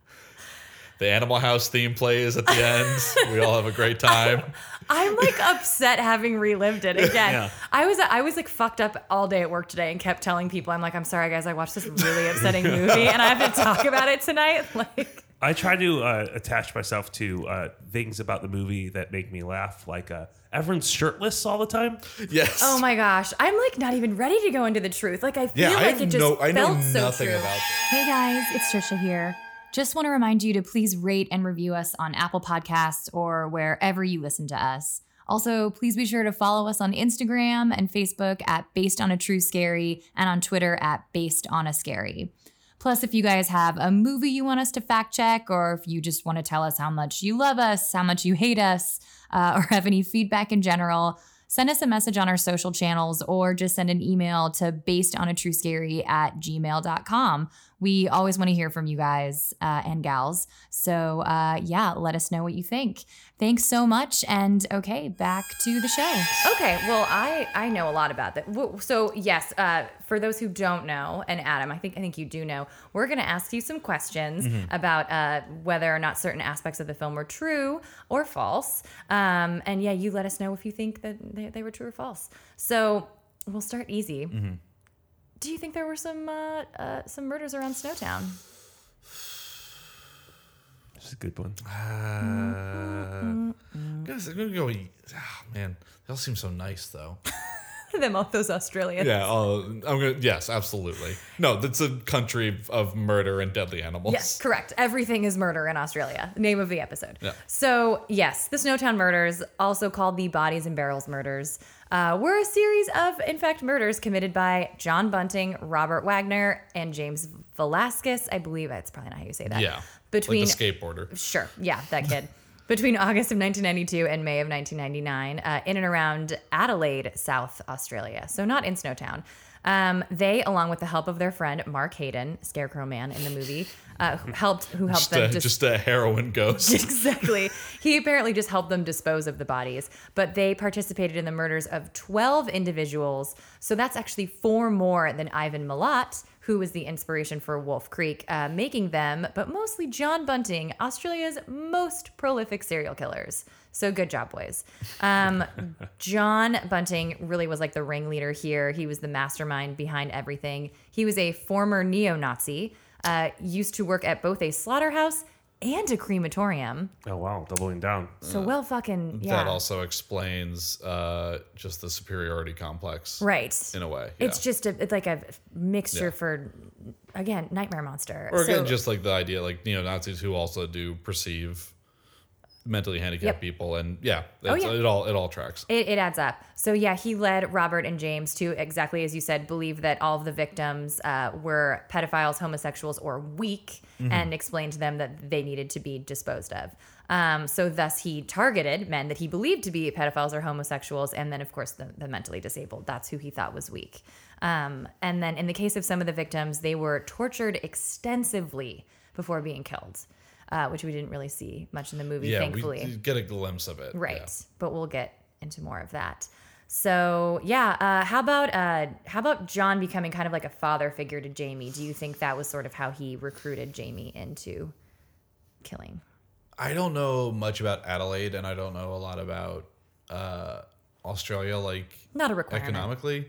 The Animal House theme plays at the end. We all have a great time. I'm like upset having relived it again. Yeah. I was I was like fucked up all day at work today and kept telling people, I'm like, I'm sorry guys, I watched this really upsetting movie and I have to talk about it tonight. Like I try to uh, attach myself to uh, things about the movie that make me laugh. Like uh, everyone's shirtless all the time. Yes. oh my gosh, I'm like not even ready to go into the truth. Like I feel Yeah, I like have it just no. I know felt so nothing true. about this. Hey guys, it's Trisha here. Just want to remind you to please rate and review us on Apple Podcasts or wherever you listen to us. Also, please be sure to follow us on Instagram and Facebook at Based on a True Scary and on Twitter at Based on a Scary. Plus, if you guys have a movie you want us to fact check, or if you just want to tell us how much you love us, how much you hate us, uh, or have any feedback in general, send us a message on our social channels or just send an email to basedonatruescary at gmail dot com. We always want to hear from you guys uh, and gals. So uh, yeah, let us know what you think. Thanks so much. And okay, back to the show. Okay, well, I I know a lot about that. Wo- So yes, uh, for those who don't know, and Adam, I think I think you do know, we're going to ask you some questions about uh, whether or not certain aspects of the film were true or false. Um, and yeah, you let us know if you think that they, they were true or false. So we'll start easy. Do you think there were some uh, uh, some murders around Snowtown? It's a good one. Uh, I'm gonna, I'm gonna go. Oh, man, they all seem so nice though. Them all those Australians. Yeah. Uh, I'm gonna. Yes, absolutely. No, that's a country of murder and deadly animals. Yes, correct. Everything is murder in Australia. Name of the episode. Yeah. So, yes, the Snowtown murders, also called the Bodies and Barrels murders, uh, were a series of, in fact, murders committed by John Bunting, Robert Wagner, and James Velasquez. I believe that's probably not how you say that. Yeah. Between like the skateboarder. Sure. Yeah, that kid. Between August of nineteen ninety-two and May of nineteen ninety-nine, uh, in and around Adelaide, South Australia. So not in Snowtown. Um, they, along with the help of their friend Mark Hayden, Scarecrow Man in the movie, uh, who helped who helped Just them a, dis- just a heroin ghost. exactly. He apparently just helped them dispose of the bodies, but they participated in the murders of twelve individuals. So that's actually four more than Ivan Milat, who was the inspiration for Wolf Creek, uh, making them, but mostly John Bunting, Australia's most prolific serial killers. So good job, boys. Um, John Bunting really was like the ringleader here. He was the mastermind behind everything. He was a former neo-Nazi, uh, used to work at both a slaughterhouse and a crematorium. Oh, wow. Doubling down. So well fucking, yeah. That also explains uh, just the superiority complex. Right. In a way. It's yeah. just a, it's like a mixture Yeah. for, again, Nightmare Monster. Or again, So- just like the idea, like neo-Nazis who also do perceive mentally handicapped Yep. people, and yeah, Oh, it's- yeah. it all it all tracks. It, it adds up. So yeah, he led Robert and James to, exactly as you said, believe that all of the victims uh, were pedophiles, homosexuals, or weak, and explained to them that they needed to be disposed of. Um, so thus he targeted men that he believed to be pedophiles or homosexuals, and then of course the, the mentally disabled. That's who he thought was weak. Um, and then in the case of some of the victims, they were tortured extensively before being killed, uh, which we didn't really see much in the movie, Yeah, thankfully. we get a glimpse of it. Right. Yeah. But we'll get into more of that. So yeah, uh, how about uh, how about John becoming kind of like a father figure to Jamie? Do you think that was sort of how he recruited Jamie into killing? I don't know much about Adelaide, and I don't know a lot about uh, Australia, like Not a requirement. economically.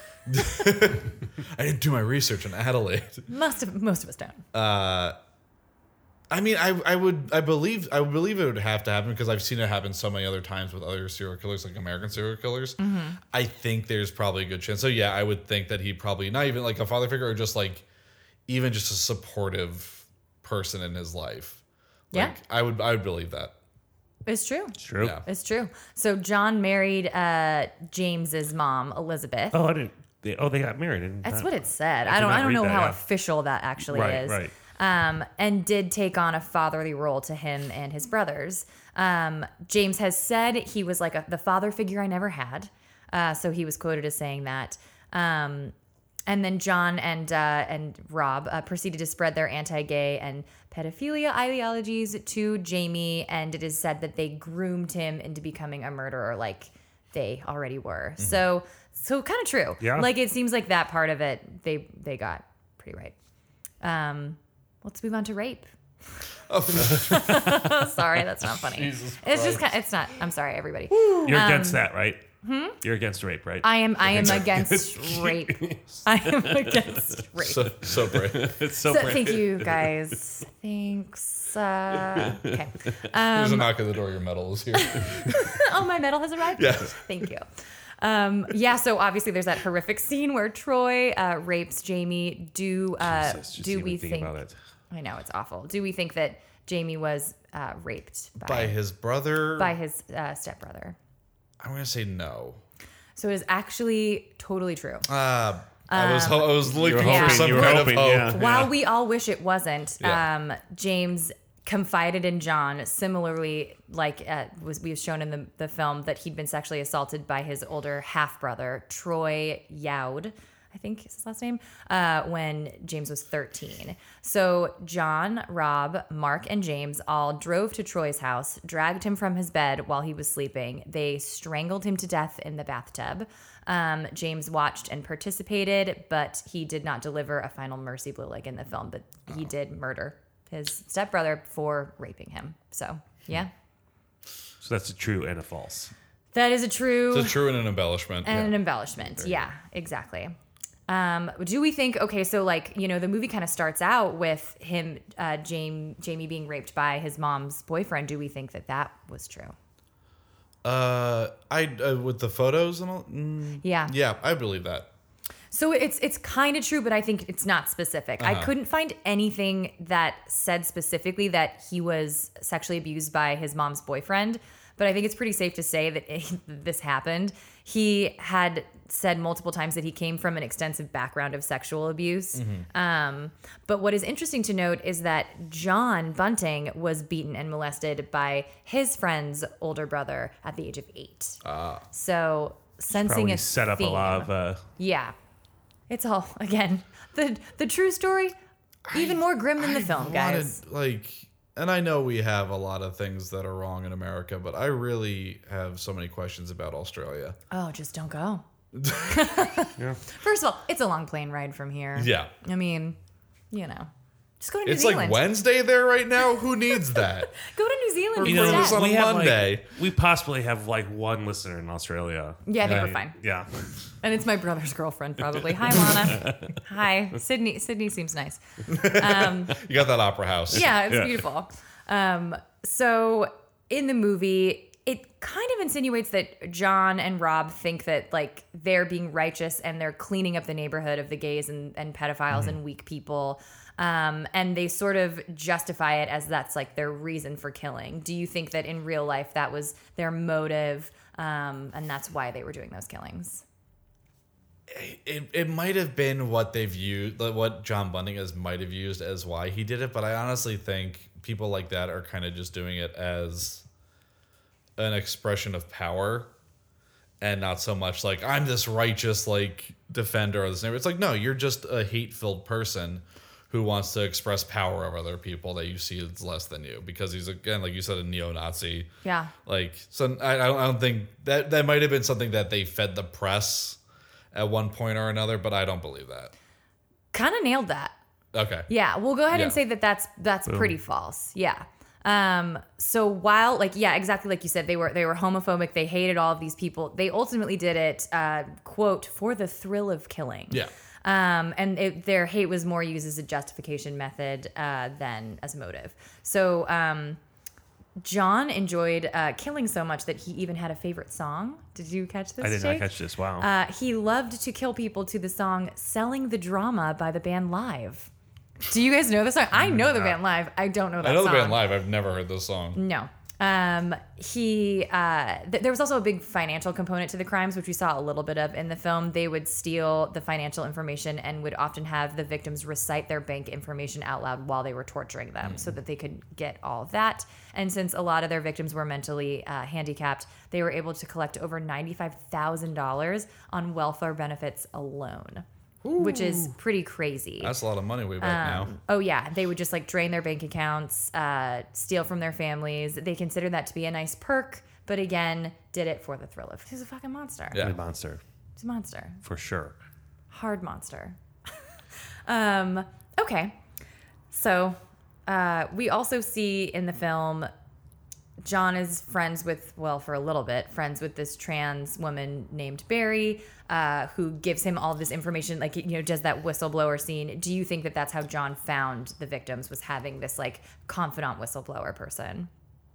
I didn't do my research on Adelaide. Most of most of us don't. Uh, I mean, I I would I believe I would believe it would have to happen because I've seen it happen so many other times with other serial killers, like American serial killers. Mm-hmm. I think there's probably a good chance. So yeah, I would think that he probably not even like a father figure, or just like even just a supportive person in his life. Like, Yeah. I would I would believe that. It's true. It's true. Yeah. It's true. So John married uh, James's mom, Elizabeth. Oh, I didn't. They, oh, they got married. I didn't- That's what it said. I I did don't. not I don't read know that, how yeah. official that actually Right, is. right. Um, and did take on a fatherly role to him and his brothers. Um, James has said he was like a, the father figure I never had. Uh, so he was quoted as saying that. Um, and then John and uh, and Rob uh, proceeded to spread their anti-gay and pedophilia ideologies to Jamie, and it is said that they groomed him into becoming a murderer, like they already were. So, so kind of true. Yeah. Like it seems like that part of it they they got pretty right. Um, let's move on to rape. Sorry, that's not funny. Jesus It's just kind it's not. I'm sorry, everybody. You're against that, right? You're against rape, right? I am I am against rape. I am against rape. So so brave. it's so, So, brave. thank you guys. Thanks. Uh, okay. There's a knock at the door. Your medal is here. Oh, my medal has arrived? Yes. Thank you. Um, yeah, so obviously there's that horrific scene where Troy uh, rapes Jamie. Do uh, Jesus, just do even we thinking think? about it. I know it's awful. Do we think that Jamie was uh, raped by By his brother. by his uh, stepbrother? I'm gonna say no. So it is actually totally true. Uh, I was ho- I was looking hoping- for some you were kind hoping, of hope. yeah. While we all wish it wasn't, Yeah. um, James confided in John, similarly, like uh, was we was shown in the, the film, that he'd been sexually assaulted by his older half brother, Troy Youd, I think is his last name, uh, when James was thirteen. So John, Rob, Mark, and James all drove to Troy's house, dragged him from his bed while he was sleeping. They strangled him to death in the bathtub. Um, James watched and participated, but he did not deliver a final mercy blow like in the film, but he did murder his stepbrother for raping him. So, yeah. So that's a true and a false. That is a true It's a true and an embellishment. and an embellishment. Yeah, exactly. Um, do we think, okay, so like, you know, the movie kind of starts out with him, uh, Jamie, Jamie being raped by his mom's boyfriend. Do we think that that was true? Uh, I uh, with the photos and all. Mm, Yeah. yeah, I believe that. So it's it's kind of true, but I think it's not specific. I Uh-huh. couldn't find anything that said specifically that he was sexually abused by his mom's boyfriend, but I think it's pretty safe to say that it, this happened. He had said multiple times that he came from an extensive background of sexual abuse. Um, but what is interesting to note is that John Bunting was beaten and molested by his friend's older brother at the age of eight. Ah. So sensing Probably a set up theme. a lot of. Uh, Yeah. It's all, again, the the true story, even more grim than the I film, wanted, guys. Like, and I know we have a lot of things that are wrong in America, but I really have so many questions about Australia. Oh, just don't go. First of all, it's a long plane ride from here. Yeah. I mean, you know, just go to New It's Zealand. like Wednesday there right now. Who needs that? Go to New Zealand. You before know, that. it's on a we have Monday. like we possibly have like one listener in Australia. Yeah, I think Right? we're fine. Yeah. And it's my brother's girlfriend, probably. Hi, Lana. Hi. Sydney. Sydney seems nice. Um, You got that opera house. yeah, it's Yeah. beautiful. Um, so in the movie, it kind of insinuates that John and Rob think that like they're being righteous and they're cleaning up the neighborhood of the gays and, and pedophiles and weak people. Um, and they sort of justify it as that's like their reason for killing. Do you think that in real life that was their motive, um, and that's why they were doing those killings? It, it might have been what they've used, what John Bunting has might have used as why he did it, but I honestly think people like that are kind of just doing it as an expression of power and not so much like, I'm this righteous, like, defender of this neighborhood. It's like, no, you're just a hate-filled person who wants to express power over other people that you see as less than you because he's, again, like you said, a neo-Nazi. Yeah. Like, so I, I don't I don't think that that might have been something that they fed the press at one point or another, but I don't believe that. Kind of nailed that. Okay. Yeah, we'll go ahead Yeah. and say that that's that's pretty false. Yeah. Um, so while like yeah, exactly like you said, they were they were homophobic. They hated all of these people. They ultimately did it, uh, quote, for the thrill of killing. Yeah. Um, and it, their hate was more used as a justification method uh, than as a motive. So um, John enjoyed uh, killing so much that he even had a favorite song. Did you catch this? I did Jake? not catch this. Wow. Uh, he loved to kill people to the song "Selling the Drama" by the band Live. Do you guys know the song? I know the band Live. I don't know that I know song. the band live. I've never heard this song. No. Um, he, uh, th- there was also a big financial component to the crimes, which we saw a little bit of in the film. They would steal the financial information and would often have the victims recite their bank information out loud while they were torturing them Mm. so that they could get all of that. And since a lot of their victims were mentally uh, handicapped, they were able to collect over ninety-five thousand dollars on welfare benefits alone, which is pretty crazy. That's a lot of money way back now. Oh yeah, they would just like drain their bank accounts, uh, steal from their families. They considered that to be a nice perk, but again, did it for the thrill of. He's a fucking monster. Yeah. A monster He's a monster, for sure. hard monster. um, okay, so uh, we also see in the film John is friends with, well, for a little bit, friends with this trans woman named Barry, uh, who gives him all this information, like, you know, does that whistleblower scene. Do you think that that's how John found the victims, was having this, like, confidant whistleblower person?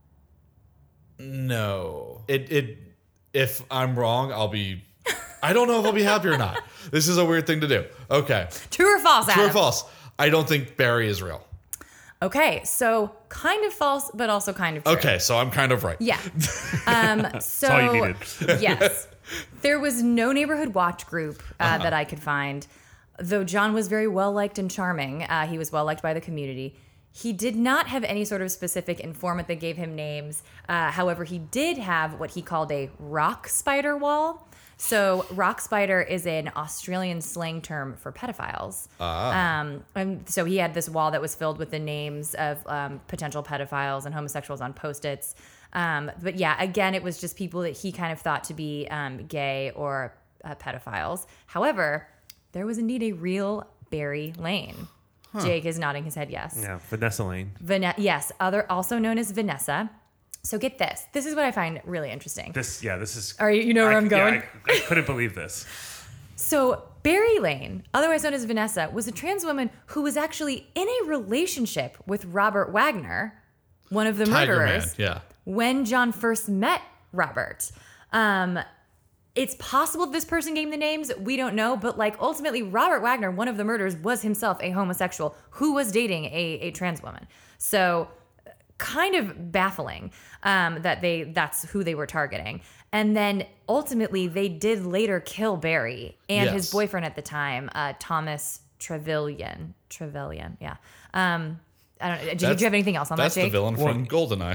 No. It it if I'm wrong, I'll be I don't know if I'll be happy or not. This is a weird thing to do. Okay. True or false, Adam? True or false? I don't think Barry is real. Okay, so kind of false, but also kind of true. Okay, so I'm kind of right. Yeah. Um, so all you needed. yes, there was no neighborhood watch group uh, Uh-huh. that I could find. Though John was very well liked and charming, uh, he was well liked by the community. He did not have any sort of specific informant that gave him names. Uh, however, he did have what he called a rock spider wall. So, rock spider is an Australian slang term for pedophiles. Um, and so he had this wall that was filled with the names of um, potential pedophiles and homosexuals on Post-its. Um, but yeah, again, it was just people that he kind of thought to be um, gay or uh, pedophiles. However, there was indeed a real Barry Lane. Jake is nodding his head yes. Yeah, Vanessa Lane. Vane- yes, other also known as Vanessa. So get this. This is what I find really interesting. This, yeah, this is. Are you, you know where I, I'm going? Yeah, I, I couldn't believe this. So Barry Lane, otherwise known as Vanessa, was a trans woman who was actually in a relationship with Robert Wagner, one of the Tiger murderers, Man, yeah. when John first met Robert. Um, it's possible this person gave the names. We don't know. But like ultimately, Robert Wagner, one of the murderers, was himself a homosexual who was dating a, a trans woman. So kind of baffling um, that they that's who they were targeting. And then ultimately, they did later kill Barry and Yes. his boyfriend at the time, uh, Thomas Trevelyan. Trevelyan, yeah. Um, I don't. Do you, do you have anything else on that, That's Jake? the villain from Goldeneye.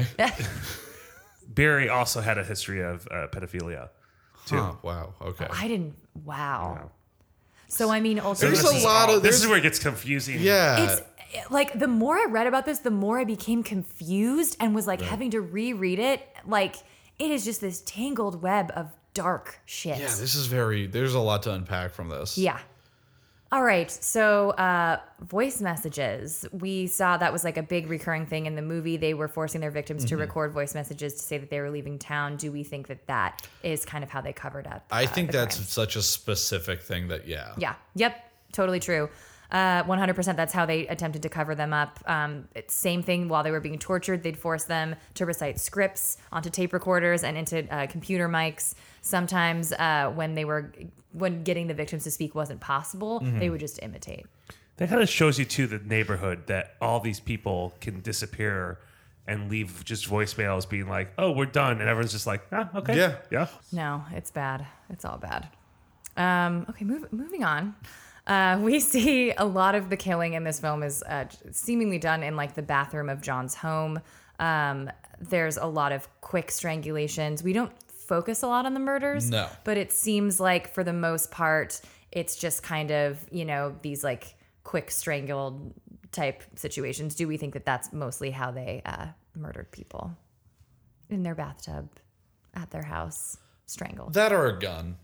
Barry also had a history of uh, pedophilia, too. Huh, wow. Okay. I didn't. Wow. So I mean, There's ultimately, a lot of- This there's- is where it gets confusing. yeah. it's like the more I read about this, the more I became confused and was like having to reread it. Like it is just this tangled web of dark shit. yeah. This is very. There's a lot to unpack from this. Yeah. All right. So, uh, voice messages. We saw that was like a big recurring thing in the movie. They were forcing their victims Mm-hmm. to record voice messages to say that they were leaving town. Do we think that that is kind of how they covered up? I uh, think the that's crimes? such a specific thing that yeah. Yeah. Yep. Totally true. Uh, one hundred percent. That's how they attempted to cover them up. Um, it's same thing while they were being tortured. They'd force them to recite scripts onto tape recorders and into uh, computer mics. Sometimes uh, when they were when getting the victims to speak wasn't possible, Mm-hmm. they would just imitate. That kind of shows you, too, the neighborhood that all these people can disappear and leave just voicemails being like, oh, we're done. And everyone's just like, ah, okay. Yeah. Yeah. No, it's bad. It's all bad. Um, okay, move, moving on. Uh, we see a lot of the killing in this film is uh, seemingly done in like the bathroom of John's home. Um, there's a lot of quick strangulations. We don't focus a lot on the murders. No. But it seems like for the most part, it's just kind of, you know, these like quick strangled type situations. Do we think that that's mostly how they uh, murdered people? In their bathtub, at their house, strangled. That or a gun.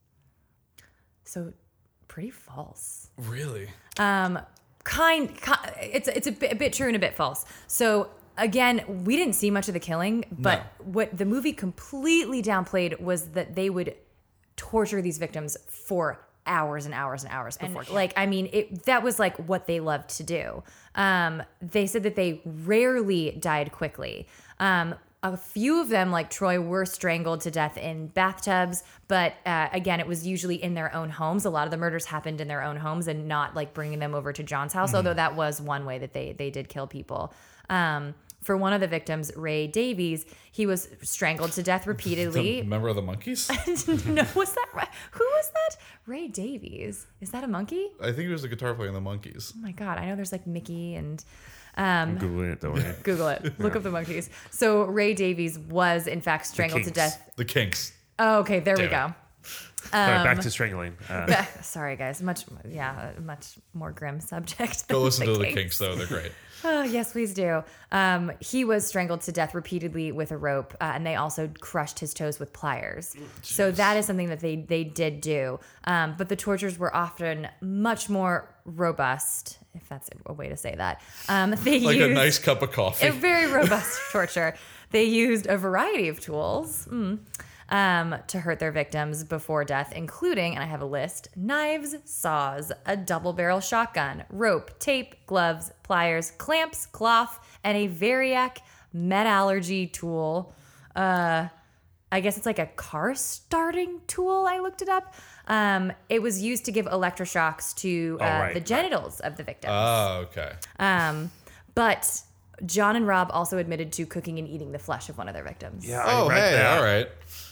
So pretty false. Really? Um, kind, ki it's it's a bit, a bit true and a bit false. So again, we didn't see much of the killing, but what the movie completely downplayed was that they would torture these victims for hours and hours and hours before. And, like, I mean, it that was like what they loved to do. Um, they said that they rarely died quickly. Um, a few of them, like Troy, were strangled to death in bathtubs, but uh, again, it was usually in their own homes. A lot of the murders happened in their own homes and not like bringing them over to John's house, although that was one way that they they did kill people. Um, for one of the victims, Ray Davies, he was strangled to death repeatedly. The member of the Monkees? No, was that right? Who was that? Ray Davies. Is that a monkey? I think he was the guitar player in the Monkees. Oh my God. I know there's like Mickey and um, Googling it, don't worry. Google it. Look up the monkeys. So Ray Davies was in fact strangled to Kinks. death. The Kinks. Oh, okay. There we Damn go. All right, Um, back to strangling. Uh, Bah, Sorry, guys. Much, yeah, a much more grim subject. Go than listen to the Kinks. Kinks, though. They're great. Oh, yes, please do. Um, he was strangled to death repeatedly with a rope, uh, and they also crushed his toes with pliers. So that is something that they they did do. Um, but the tortures were often much more robust, if that's a way to say that. Um, they Like used a nice cup of coffee. a very robust torture. They used a variety of tools. Mm, um, to hurt their victims before death, including, and I have a list, knives, saws, a double barrel shotgun, rope, tape, gloves, pliers, clamps, cloth, and a Variac metallurgy tool. Uh, I guess it's like a car starting tool. I looked it up. Um, it was used to give electroshocks to uh, Oh, right, the right. genitals of the victims. Oh, okay. Um, but John and Rob also admitted to cooking and eating the flesh of one of their victims. yeah, I Oh, read hey, that. all right.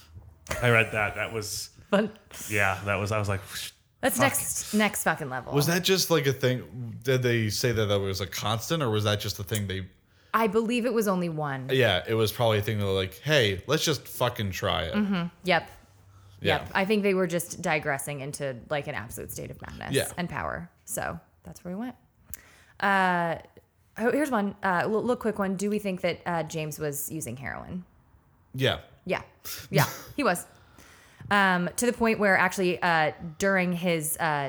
I read that. That was, But yeah, that was, I was like, that's fuck. next next fucking level. Was that just like a thing? Did they say that that was a constant, or was that just a thing they? I believe it was only one. Yeah, it was probably a thing that like, hey, let's just fucking try it. Yep. Yeah. Yep. I think they were just digressing into like an absolute state of madness Yeah. and power. So that's where we went. Uh, oh, here's one. Uh, little, little quick one. Do we think that uh, James was using heroin? Yeah. Yeah. Yeah, he was. Um, to the point where actually uh, during his uh,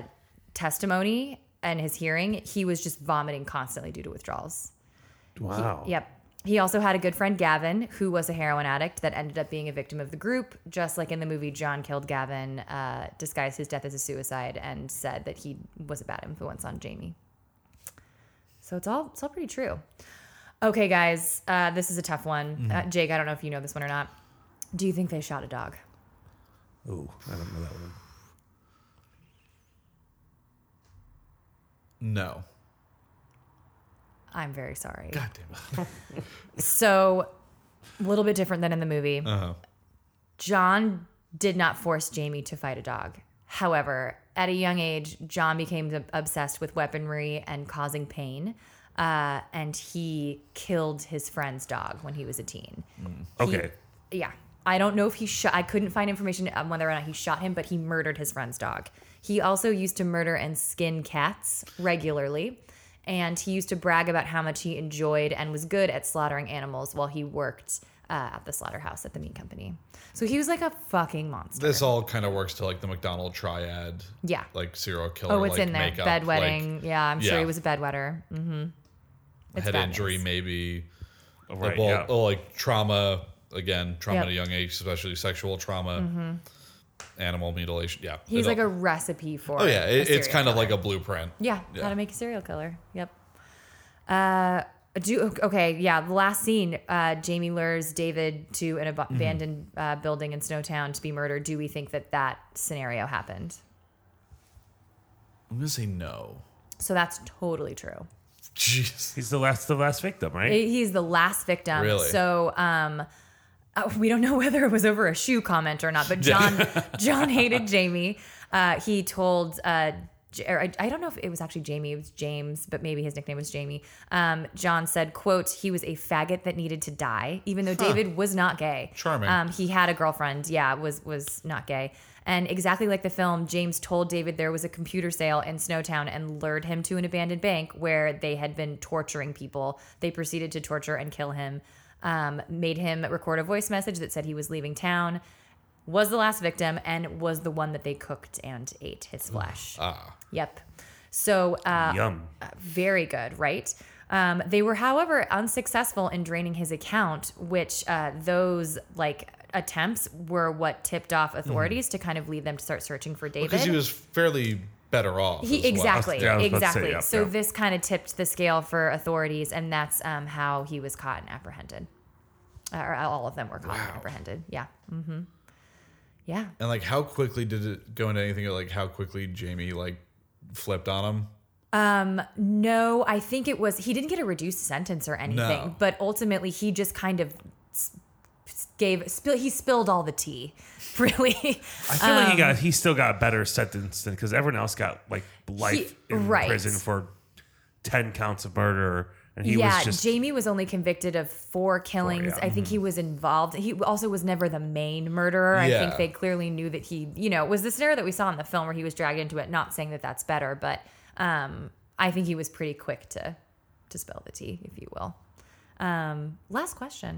testimony and his hearing, he was just vomiting constantly due to withdrawals. wow. Yep. He also had a good friend, Gavin, who was a heroin addict that ended up being a victim of the group. Just like in the movie, John killed Gavin, uh, disguised his death as a suicide, and said that he was a bad influence on Jamie. So it's all it's all pretty true. Okay, guys, uh, this is a tough one. Mm. Uh, Jake, I don't know if you know this one or not. Do you think they shot a dog? Ooh, I don't know that one. No. I'm very sorry. God damn it. So, a little bit different than in the movie. Uh-huh. John did not force Jamie to fight a dog. However, at a young age, John became obsessed with weaponry and causing pain. Uh, and he killed his friend's dog when he was a teen. Okay. He, yeah. I don't know if he shot, I couldn't find information on whether or not he shot him, but he murdered his friend's dog. He also used to murder and skin cats regularly. And he used to brag about how much he enjoyed and was good at slaughtering animals while he worked uh, at the slaughterhouse at the meat company. So he was like a fucking monster. This all kind of works to like the McDonald triad. Yeah. Like serial killer. Oh, it's like in there. makeup, Bedwetting. like, yeah, I'm sure yeah. he was a bedwetter. Mm-hmm. It's head bad injury, news. maybe. Oh, Like, right, well, yeah. oh, like trauma. Again, trauma Yep. at a young age, especially sexual trauma, mm-hmm. animal mutilation. Yeah. He's It like all- a recipe for Oh, yeah. a It, it's serial kind of killer. like a blueprint. Yeah, Yeah. how to make a serial killer. Yep. Uh, do okay. Yeah, the last scene. Uh, Jamie lures David to an ab- Mm-hmm. abandoned uh, building in Snowtown to be murdered. Do we think that that scenario happened? I'm going to say no. So that's totally true. Jeez. He's the last, the last victim, right? He's the last victim. Really? So um, uh, we don't know whether it was over a shoe comment or not. But John, John hated Jamie. Uh, he told. Uh, J- or I, I don't know if it was actually Jamie, it was James, but maybe his nickname was Jamie. Um, John said, quote, he was a faggot that needed to die, even though David was not gay. Charming. Um, he had a girlfriend, yeah, was was not gay. And exactly like the film, James told David there was a computer sale in Snowtown and lured him to an abandoned bank where they had been torturing people. They proceeded to torture and kill him, um, made him record a voice message that said he was leaving town, was the last victim, and was the one that they cooked and ate his flesh. Ah. Yep. So uh, Yum. very good, right? Um, they were, however, unsuccessful in draining his account, which uh, those like attempts were what tipped off authorities to kind of lead them to start searching for David. Because he was fairly better off. He, as well. exactly, Yeah, I was about to say, exactly. yeah, so yeah. this kind of tipped the scale for authorities, and that's um, how he was caught and apprehended. Uh, or all of them were caught and Wow. apprehended. Yeah. Mm-hmm. Yeah. And like, how quickly did it go into anything? Like, how quickly Jamie like flipped on him? Um, no, I think it was, he didn't get a reduced sentence or anything, No. but ultimately he just kind of s- gave, spill, he spilled all the tea, really. I feel like he got, he still got a better sentence than because everyone else got like life He- in right. prison for ten counts of murder, and he yeah, was just Jamie was only convicted of four killings. yeah. I think he was involved. He also was never the main murderer. I think Yeah. they clearly knew that he, you know, it was the scenario that we saw in the film where he was dragged into it. Not saying that that's better, but um, I think he was pretty quick to to spill the tea, if you will. Um, last question.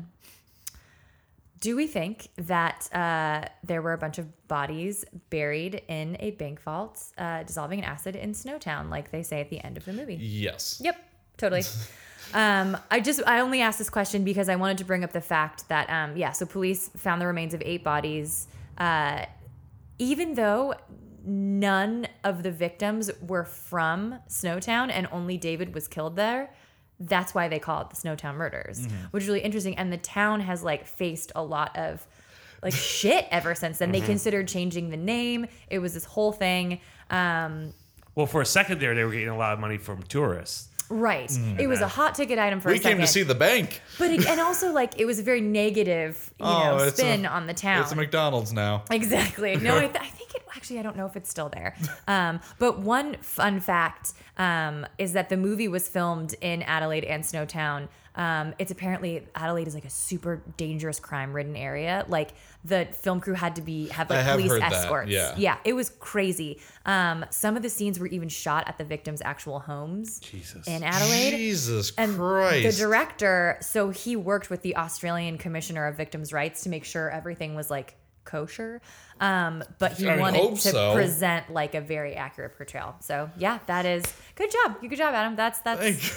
Do we think that uh, there were a bunch of bodies buried in a bank vault, uh, dissolving in acid in Snowtown, like they say at the end of the movie? Yes. Yep, totally. um, I just I only asked this question because I wanted to bring up the fact that um, yeah, so police found the remains of eight bodies, uh, even though none of the victims were from Snowtown and only David was killed there. That's why they call it the Snowtown murders, which is really interesting. And the town has like faced a lot of like shit ever since then. They considered changing the name. It was this whole thing. Um, well for a second there they were getting a lot of money from tourists. Right. It was a hot ticket item for We a second. came to see the bank. But it, and also like it was a very negative, you Oh, know, it's spin a- on the town. It's a McDonald's now. Exactly. No, I, th- I think it actually. I don't know if it's still there. Um, but one fun fact um, is that the movie was filmed in Adelaide and Snowtown. Um, it's apparently Adelaide is like a super dangerous crime-ridden area. Like the film crew had to be have like I have police heard that, escorts. yeah. yeah, it was crazy. Um, some of the scenes were even shot at the victims' actual homes Jesus. in Adelaide. Jesus And Christ. the director, so he worked with the Australian Commissioner of Victims' Rights to make sure everything was like kosher. Um, but he I would wanted hope to so. present like a very accurate portrayal. So yeah, that is good job. Good job, Adam. That's that's Thank-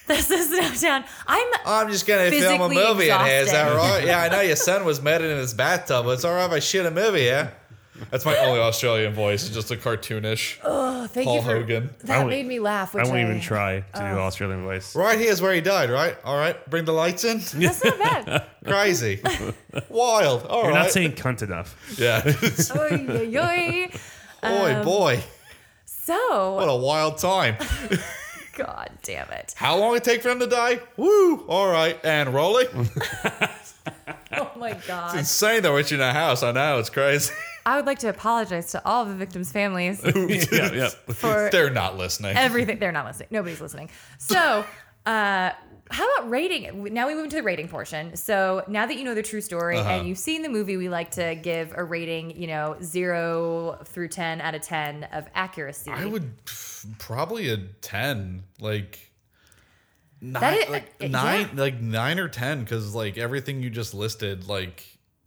This is Snowtown. I'm I'm just gonna film a physically movie in here. Is that exhausted. right? Yeah, I know your son was murdered in his bathtub, but it's all right if I shoot a movie, yeah? That's my only Australian voice. It's just a cartoonish Oh, thank Paul you for, Hogan. That won't- made me laugh. Which I won't I, even try to do Australian voice. Right here's where he died, right? All right, bring the lights in. That's not bad. Crazy. Wild. All You're right. not saying cunt enough. Yeah. Oy, oy, oy. boy, boy. So, What a wild time. God damn it. How long it take for him to die? Woo. All right. And rolling. Oh my God. Insane though, it's in a house. I know. It's crazy. I would like to apologize to all of the victims' families yeah, yeah. for They're not listening. everything. They're not listening. Nobody's listening. So, uh, how about rating? Now we move into the rating portion. So now that you know the true story Uh-huh. and you've seen the movie, we like to give a rating, you know, zero through ten out of ten of accuracy. I would pff, probably a ten, like nine, That is- like uh, nine, yeah. like nine or ten, because like everything you just listed, like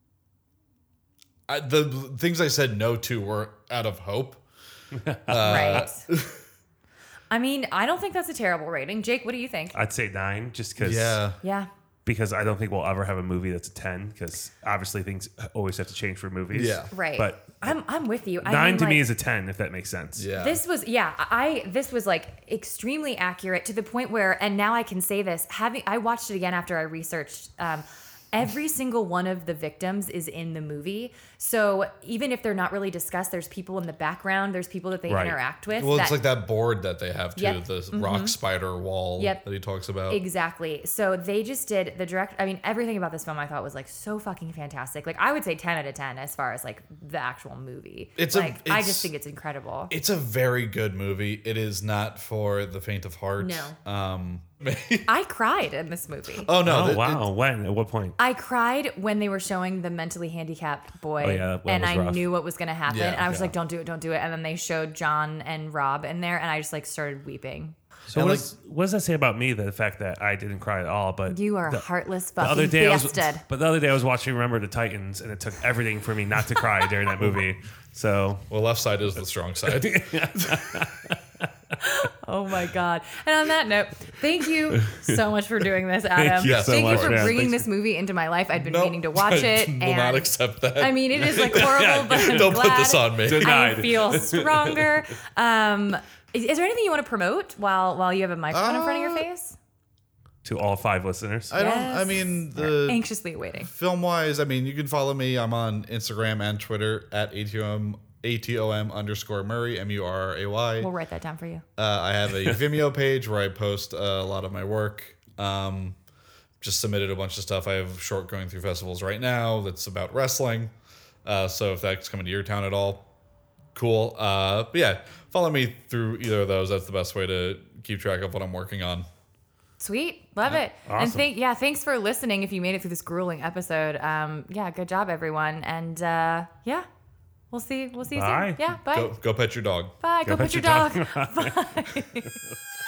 I, the things I said no to were out of hope. right. I mean, I don't think that's a terrible rating. Jake, what do you think? I'd say nine, just because. Yeah, Yeah. Because I don't think we'll ever have a movie that's a ten. Because obviously things always have to change for movies. Yeah. Right. But I'm I'm with you. I nine mean, to me like, is a ten, if that makes sense. yeah. This was yeah, I this was like extremely accurate to the point where, and now I can say this, having I watched it again after I researched um every single one of the victims is in the movie. So even if they're not really discussed, there's people in the background, there's people that they Right. interact with. well, it's that- like that board that they have too, Yep. the rock spider wall Yep. that he talks about. Exactly. So they just did the direct. I mean, everything about this film I thought was like so fucking fantastic. Like I would say ten out of ten as far as like the actual movie. It's a- like I it's- just think it's incredible. It's a very good movie. It is not for the faint of heart. No. Um. I cried in this movie. oh no! Oh, th- wow. When? At what point? I cried when they were showing the mentally handicapped boy, Oh, yeah, that and was I rough. knew what was going to happen. Yeah, and I was yeah. like, "Don't do it, don't do it." And then they showed John and Rob in there, and I just like started weeping. So And, what, like- does, what does that say about me? The fact that I didn't cry at all, but You are the, a heartless the fucking other day I was, bastard. but the other day I was watching Remember the Titans, and it took everything for me not to cry during that movie. So well, left side is the strong side. Oh my god! And on that note, thank you so much for doing this, Adam. you so thank much, you for man. bringing Thanks. this movie into my life. I've been Nope. meaning to watch it, I will and not accept that. I mean, it is like horrible, but I'm Don't put glad. this on me. I Denied. feel stronger. Um, is, is there anything you want to promote while while you have a microphone in front of your Uh, face? to all five listeners, I don't. I Yes. mean, We're the anxiously awaiting. film wise. I mean, you can follow me. I'm on Instagram and Twitter at A T O M A T O M underscore Murray M U R R A Y. We'll write that down for you. Uh, I have a Vimeo page where I post uh, a lot of my work. Um, just submitted a bunch of stuff. I have a short going through festivals right now that's about wrestling. Uh, so if that's coming to your town at all, cool. Uh, but yeah, follow me through either of those. That's the best way to keep track of what I'm working on. Sweet, love it. And Awesome. thank yeah, thanks for listening. If you made it through this grueling episode, um, yeah, good job, everyone. And uh, yeah, we'll see. We'll see you Bye. soon. Yeah, bye. Go, go pet your dog. Bye. Go, Go pet pet your your dog. Bye.